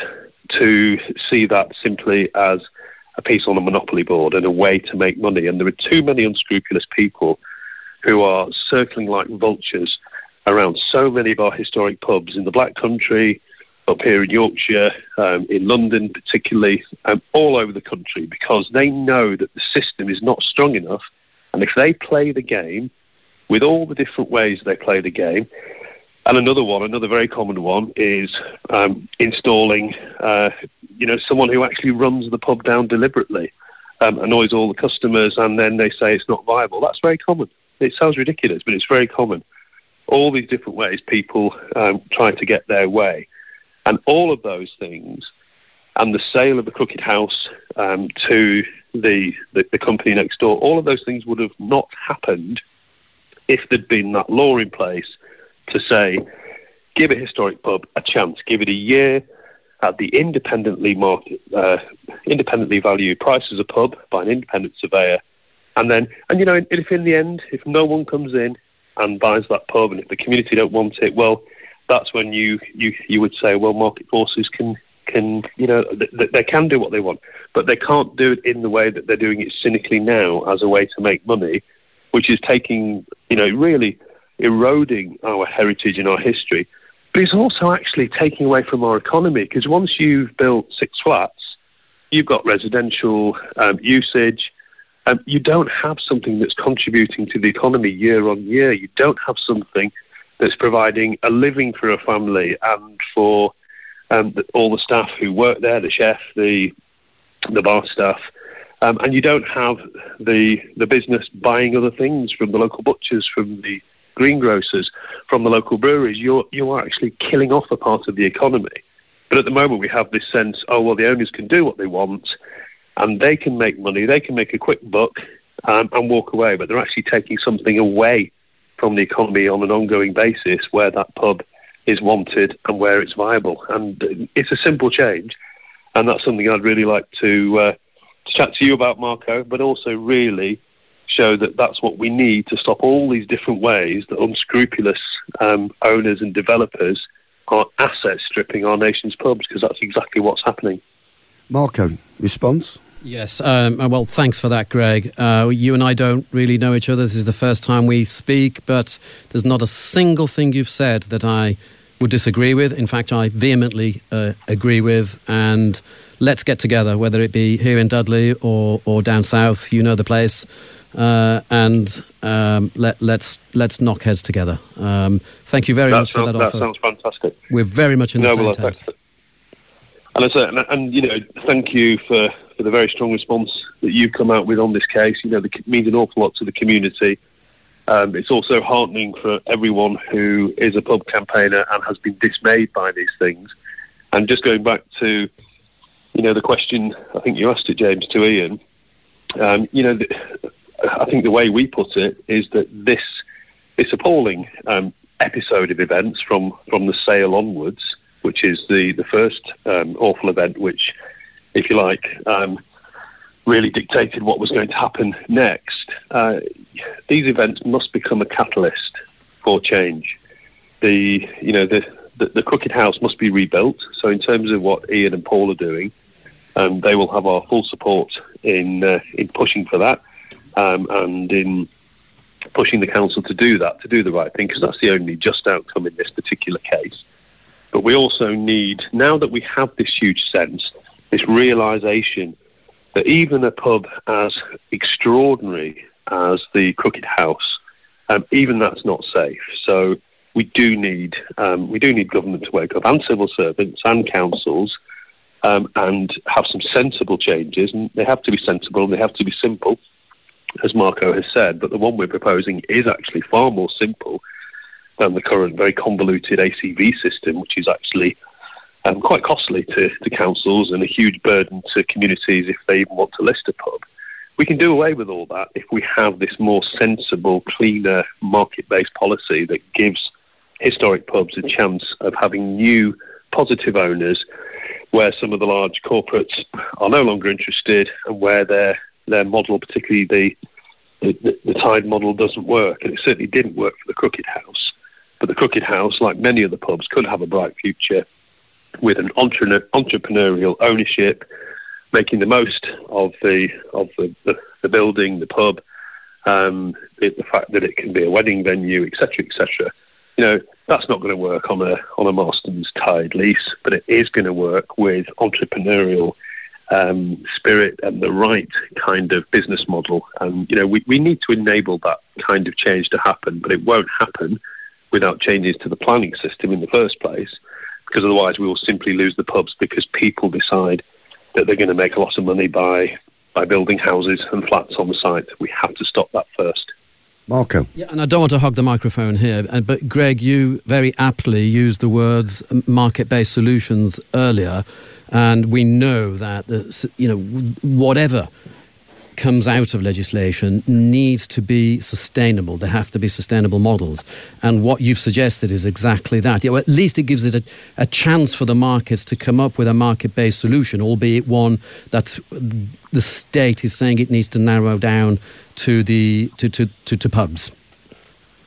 to see that simply as a piece on a monopoly board and a way to make money. And there are too many unscrupulous people who are circling like vultures around so many of our historic pubs in the Black Country, up here in Yorkshire, um, in London particularly, um, all over the country, because they know that the system is not strong enough. And if they play the game with all the different ways they play the game, and another one, another very common one, is um, installing, uh, you know, someone who actually runs the pub down deliberately, um, annoys all the customers, and then they say it's not viable. That's very common. It sounds ridiculous, but it's very common. All these different ways people um, try to get their way. And all of those things, and the sale of the Crooked House um, to the, the, the company next door, all of those things would have not happened if there'd been that law in place to say, give a historic pub a chance, give it a year at the independently market, uh, independently valued price as a pub by an independent surveyor, and then, and you know, if in the end, if no one comes in and buys that pub, and if the community don't want it, well, that's when you you you would say, well, market forces can can you know th- they can do what they want, but they can't do it in the way that they're doing it cynically now as a way to make money, which is taking you know really eroding our heritage and our history, but it's also actually taking away from our economy, because once you've built six flats, you've got residential um, usage. Um, you don't have something that's contributing to the economy year on year. You don't have something that's providing a living for a family and for um, the, all the staff who work there, the chef, the the bar staff. Um, and you don't have the the business buying other things from the local butchers, from the greengrocers, from the local breweries. You're, you are actually killing off a part of the economy. But at the moment we have this sense, oh, well, the owners can do what they want and they can make money, they can make a quick buck um, and walk away. But they're actually taking something away from the economy on an ongoing basis where that pub is wanted and where it's viable. And it's a simple change. And that's something I'd really like to, uh, to chat to you about, Marco, but also really show that that's what we need to stop all these different ways that unscrupulous um, owners and developers are asset stripping our nation's pubs, because that's exactly what's happening. Marco, response? Yes, um, well, thanks for that, Greg. Uh, you and I don't really know each other. This is the first time we speak, but there's not a single thing you've said that I would disagree with. In fact, I vehemently uh, agree with, and let's get together, whether it be here in Dudley or, or down south. You know the place. Uh, and um, let, let's let's knock heads together. Um, thank you very that much sounds, for that, that offer. That sounds fantastic. We're very much in the no, same well, tent. And, I say, and, and, you know, thank you for, for the very strong response that you've come out with on this case. You know, it means an awful lot to the community. Um, it's also heartening for everyone who is a pub campaigner and has been dismayed by these things. And just going back to, you know, the question, I think you asked it, James, to Ian, um, you know, the, I think the way we put it is that this this appalling um, episode of events from, from the sale onwards, which is the, the first um, awful event which, if you like, um, really dictated what was going to happen next, uh, these events must become a catalyst for change. The, you know, the, the, the Crooked House must be rebuilt. So in terms of what Ian and Paul are doing, um, they will have our full support in uh, in pushing for that. Um, and in pushing the council to do that, to do the right thing, because that's the only just outcome in this particular case. But we also need, now that we have this huge sense, this realisation that even a pub as extraordinary as the Crooked House, um, even that's not safe. So we do need um, we do need government to wake up, and civil servants and councils, um, and have some sensible changes. And they have to be sensible and they have to be simple, as Marco has said, but the one we're proposing is actually far more simple than the current very convoluted A C V system, which is actually um, quite costly to, to councils and a huge burden to communities if they even want to list a pub. We can do away with all that if we have this more sensible, cleaner, market-based policy that gives historic pubs a chance of having new, positive owners, where some of the large corporates are no longer interested and where their their model, particularly the, the the Tide model, doesn't work. And it certainly didn't work for the Crooked House. But the Crooked House, like many of the pubs, could have a bright future with an entre- entrepreneurial ownership, making the most of the of the, the, the building, the pub, um, the, the fact that it can be a wedding venue, et cetera, et cetera. You know, that's not going to work on a on a Marston's Tide lease, but it is going to work with entrepreneurial um, spirit and the right kind of business model. And, you know, we, we need to enable that kind of change to happen, but it won't happen without changes to the planning system in the first place, because otherwise we will simply lose the pubs because people decide that they're going to make a lot of money by by building houses and flats on the site. We have to stop that first. Marco. Yeah, and I don't want to hog the microphone here, but Greg, you very aptly used the words market-based solutions earlier, and we know that the, you know, whatever comes out of legislation needs to be sustainable. There have to be sustainable models, and what you've suggested is exactly that. You know, at least it gives it a, a chance for the markets to come up with a market-based solution, albeit one that the state is saying it needs to narrow down to the to to, to, to pubs.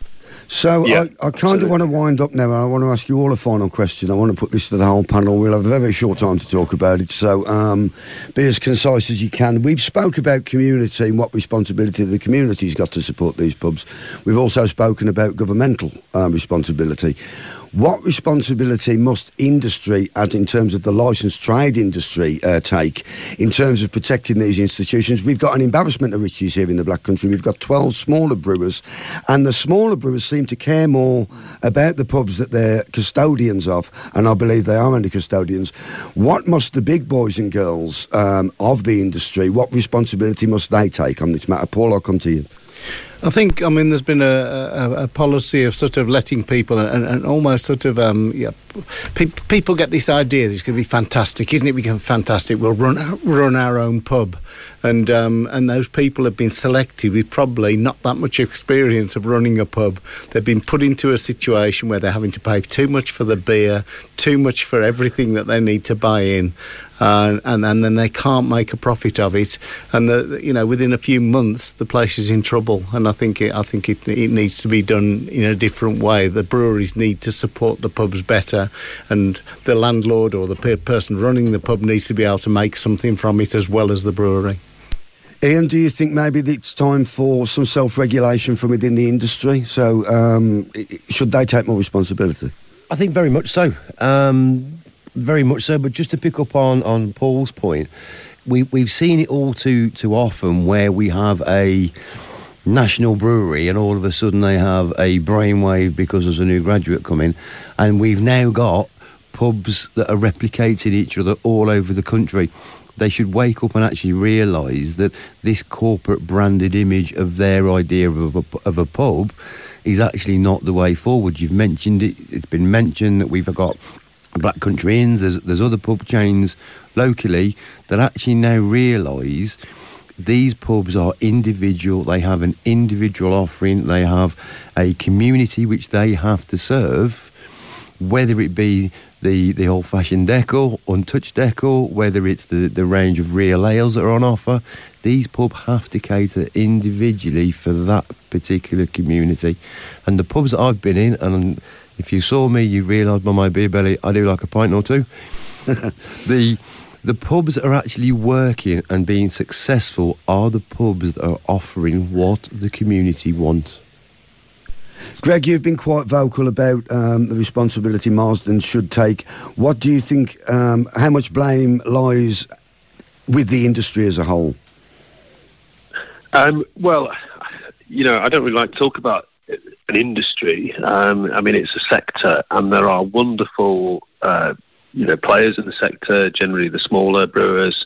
So Yeah, I, I kind of absolutely. want to wind up now, and I want to ask you all a final question. I want to put this to the whole panel. We'll have a very short time to talk about it, so um, be as concise as you can. We've spoke about community and what responsibility the community's got to support these pubs. We've also spoken about governmental um, responsibility. What responsibility must industry, as in terms of the licensed trade industry, uh, take in terms of protecting these institutions? We've got an embarrassment of riches here in the Black Country. We've got twelve smaller brewers, and the smaller brewers seem to care more about the pubs that they're custodians of, and I believe they are only custodians. What must the big boys and girls um, of the industry, what responsibility must they take on this matter? Paul, I'll come to you. I think, I mean, there's been a, a, a policy of sort of letting people and, and almost sort of, um, yeah, pe- people get this idea that it's going to be fantastic, isn't it? We can fantastic. We'll run our, run our own pub, and um, and those people have been selected with probably not that much experience of running a pub. They've been put into a situation where they're having to pay too much for the beer, too much for everything that they need to buy in. Uh, and, and then they can't make a profit of it, and the, you know, within a few months the place is in trouble. And I think it, I think it, it needs to be done in a different way. The breweries need to support the pubs better, and the landlord or the pe- person running the pub needs to be able to make something from it as well as the brewery. Ian, do you think maybe that it's time for some self-regulation from within the industry? So um, should they take more responsibility? I think very much so. Um, very much so. But just to pick up on, on Paul's point, we, we've seen it all too, too often where we have a national brewery and all of a sudden they have a brainwave because there's a new graduate coming, and we've now got pubs that are replicating each other all over the country. They should wake up and actually realise that this corporate branded image of their idea of a, of a pub is actually not the way forward. You've mentioned it, it's been mentioned that we've got Black Country Inns, there's, there's other pub chains locally that actually now realise these pubs are individual, they have an individual offering, they have a community which they have to serve, whether it be the, the old-fashioned decor, untouched decor, whether it's the, the range of real ales that are on offer. These pubs have to cater individually for that particular community. And the pubs that I've been in, and if you saw me, you realise by my beer belly, I do like a pint or two. the the pubs that are actually working and being successful are the pubs that are offering what the community want. Greg, you've been quite vocal about um, the responsibility Marsden should take. What do you think, um, how much blame lies with the industry as a whole? Um, well, you know, I don't really like to talk about an industry. Um, I mean, it's a sector, and there are wonderful, uh, you know, players in the sector. Generally, the smaller brewers.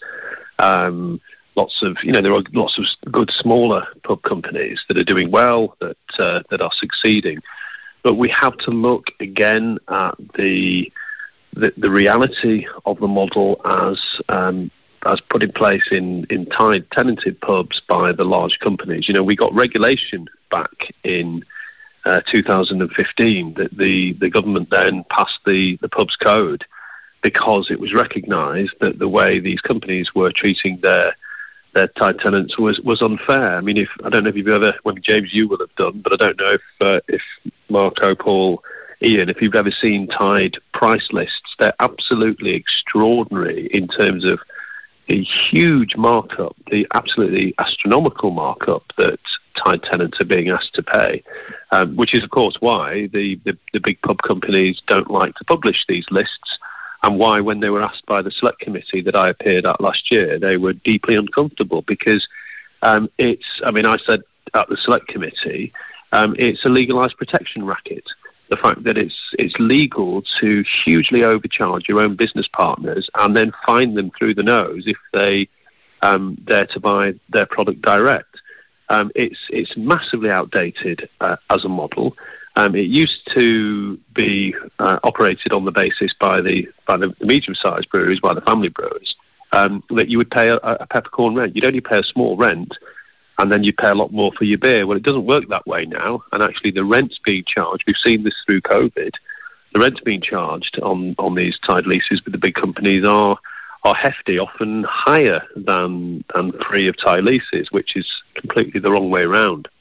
Um, lots of, you know, there are lots of good smaller pub companies that are doing well, that uh, that are succeeding. But we have to look again at the the, the reality of the model as um, as put in place in in tied tenanted pubs by the large companies. You know, we got regulation back in uh, two thousand fifteen that the, the government then passed the, the pubs code because it was recognised that the way these companies were treating their their tied tenants was, was unfair. I mean, if I don't know if you've ever, well, James, you will have done, but I don't know if uh, if Marco, Paul, Ian, if you've ever seen tied price lists. They're absolutely extraordinary in terms of the huge markup, the absolutely astronomical markup that tied tenants are being asked to pay, um, which is, of course, why the, the, the big pub companies don't like to publish these lists, and why, when they were asked by the select committee that I appeared at last year, they were deeply uncomfortable because um, it's, I mean, I said at the select committee, um, it's a legalised protection racket. The fact that it's it's legal to hugely overcharge your own business partners and then fine them through the nose if they um, dare to buy their product direct. Um, it's it's massively outdated uh, as a model. Um, it used to be uh, operated on the basis by the by the, the medium-sized breweries, by the family brewers, um, that you would pay a, a peppercorn rent. You'd only pay a small rent, and then you pay a lot more for your beer. Well, it doesn't work that way now, and actually the rent's being charged. We've seen this through COVID. The rent's being charged on, on these tied leases with the big companies are are hefty, often higher than than free of tie leases, which is completely the wrong way around.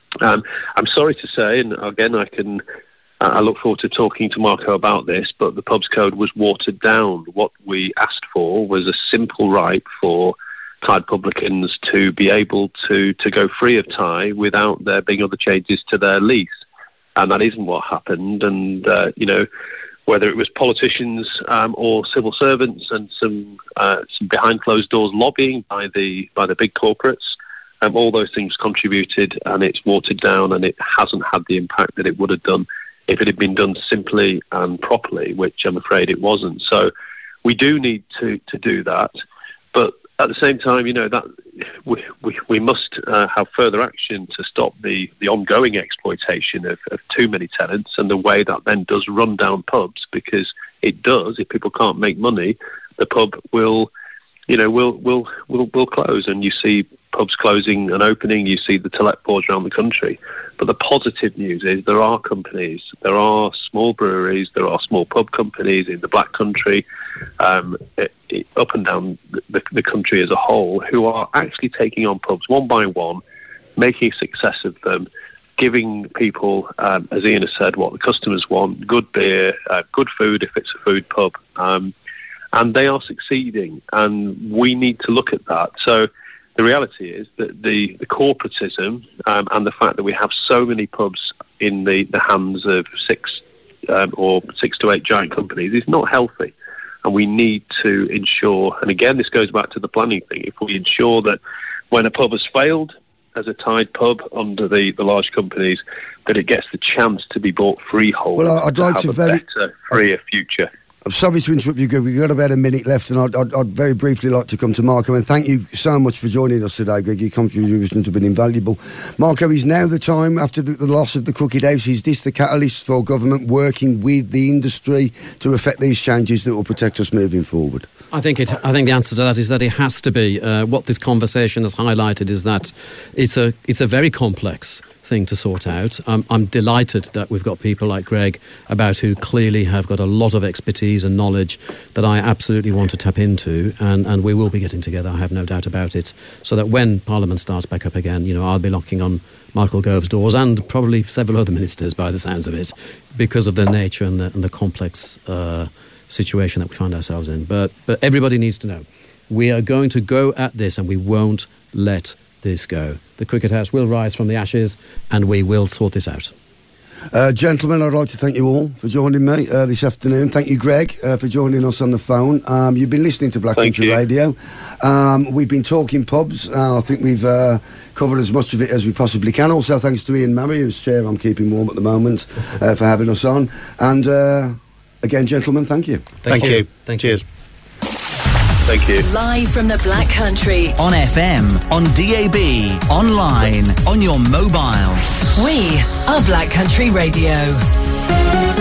Um, I'm sorry to say, and again, I can. I look forward to talking to Marco about this, but the pubs code was watered down. What we asked for was a simple right for Tide publicans to be able to, to go free of tie without there being other changes to their lease. And that isn't what happened. And, uh, you know, whether it was politicians um, or civil servants and some uh, some behind closed doors lobbying by the by the big corporates, um, all those things contributed, and it's watered down, and it hasn't had the impact that it would have done if it had been done simply and properly, which I'm afraid it wasn't. So we do need to, to do that. But at the same time, you know, that we we, we must uh, have further action to stop the, the ongoing exploitation of, of too many tenants and the way that then does run down pubs, because it does. If people can't make money, the pub will, you know, will will will will close, and you see pubs closing and opening. You see the to-let boards around the country. But the positive news is there are companies, there are small breweries, there are small pub companies in the Black Country, um, it, it, up and down the, the country as a whole, who are actually taking on pubs one by one, making a success of them, giving people, um, as Ian has said, what the customers want: good beer, uh, good food if it's a food pub. Um, and they are succeeding, and we need to look at that. So the reality is that the, the corporatism um, and the fact that we have so many pubs in the, the hands of six um, or six to eight giant companies is not healthy. And we need to ensure, and again, this goes back to the planning thing, if we ensure that when a pub has failed as a Tide pub under the, the large companies, that it gets the chance to be bought freehold. Well, I'd to like have to a very... better, freer future. I'm sorry to interrupt you, Greg. We've got about a minute left, and I'd, I'd, I'd very briefly like to come to Marco. And thank you so much for joining us today, Greg. Your contributions have been invaluable. Marco, is now the time, after the, the loss of the Crooked House, is this the catalyst for government working with the industry to effect these changes that will protect us moving forward? I think it. I think the answer to that is that it has to be. Uh, what this conversation has highlighted is that it's a it's a very complex thing to sort out. Um, I'm delighted that we've got people like Greg about who clearly have got a lot of expertise and knowledge that I absolutely want to tap into, and, and we will be getting together, I have no doubt about it, so that when Parliament starts back up again, you know, I'll be knocking on Michael Gove's doors, and probably several other ministers by the sounds of it, because of the nature and the, and the complex uh, situation that we find ourselves in. But, but everybody needs to know, we are going to go at this, and we won't let this go. The Cricket House will rise from the ashes, and we will sort this out. Uh, gentlemen, I'd like to thank you all for joining me uh, this afternoon. Thank you, Greg, uh, for joining us on the phone. Um, you've been listening to Black Thank Country you. Radio. Um, we've been talking pubs. Uh, I think we've uh, covered as much of it as we possibly can. Also, thanks to Ian Murray, whose chair I'm keeping warm at the moment, uh, for having us on. And uh, again, gentlemen, thank you. Thank, Thank you. you. Thank Cheers. Thank you. Live from the Black Country. On F M, on D A B, online, on your mobile. We are Black Country Radio.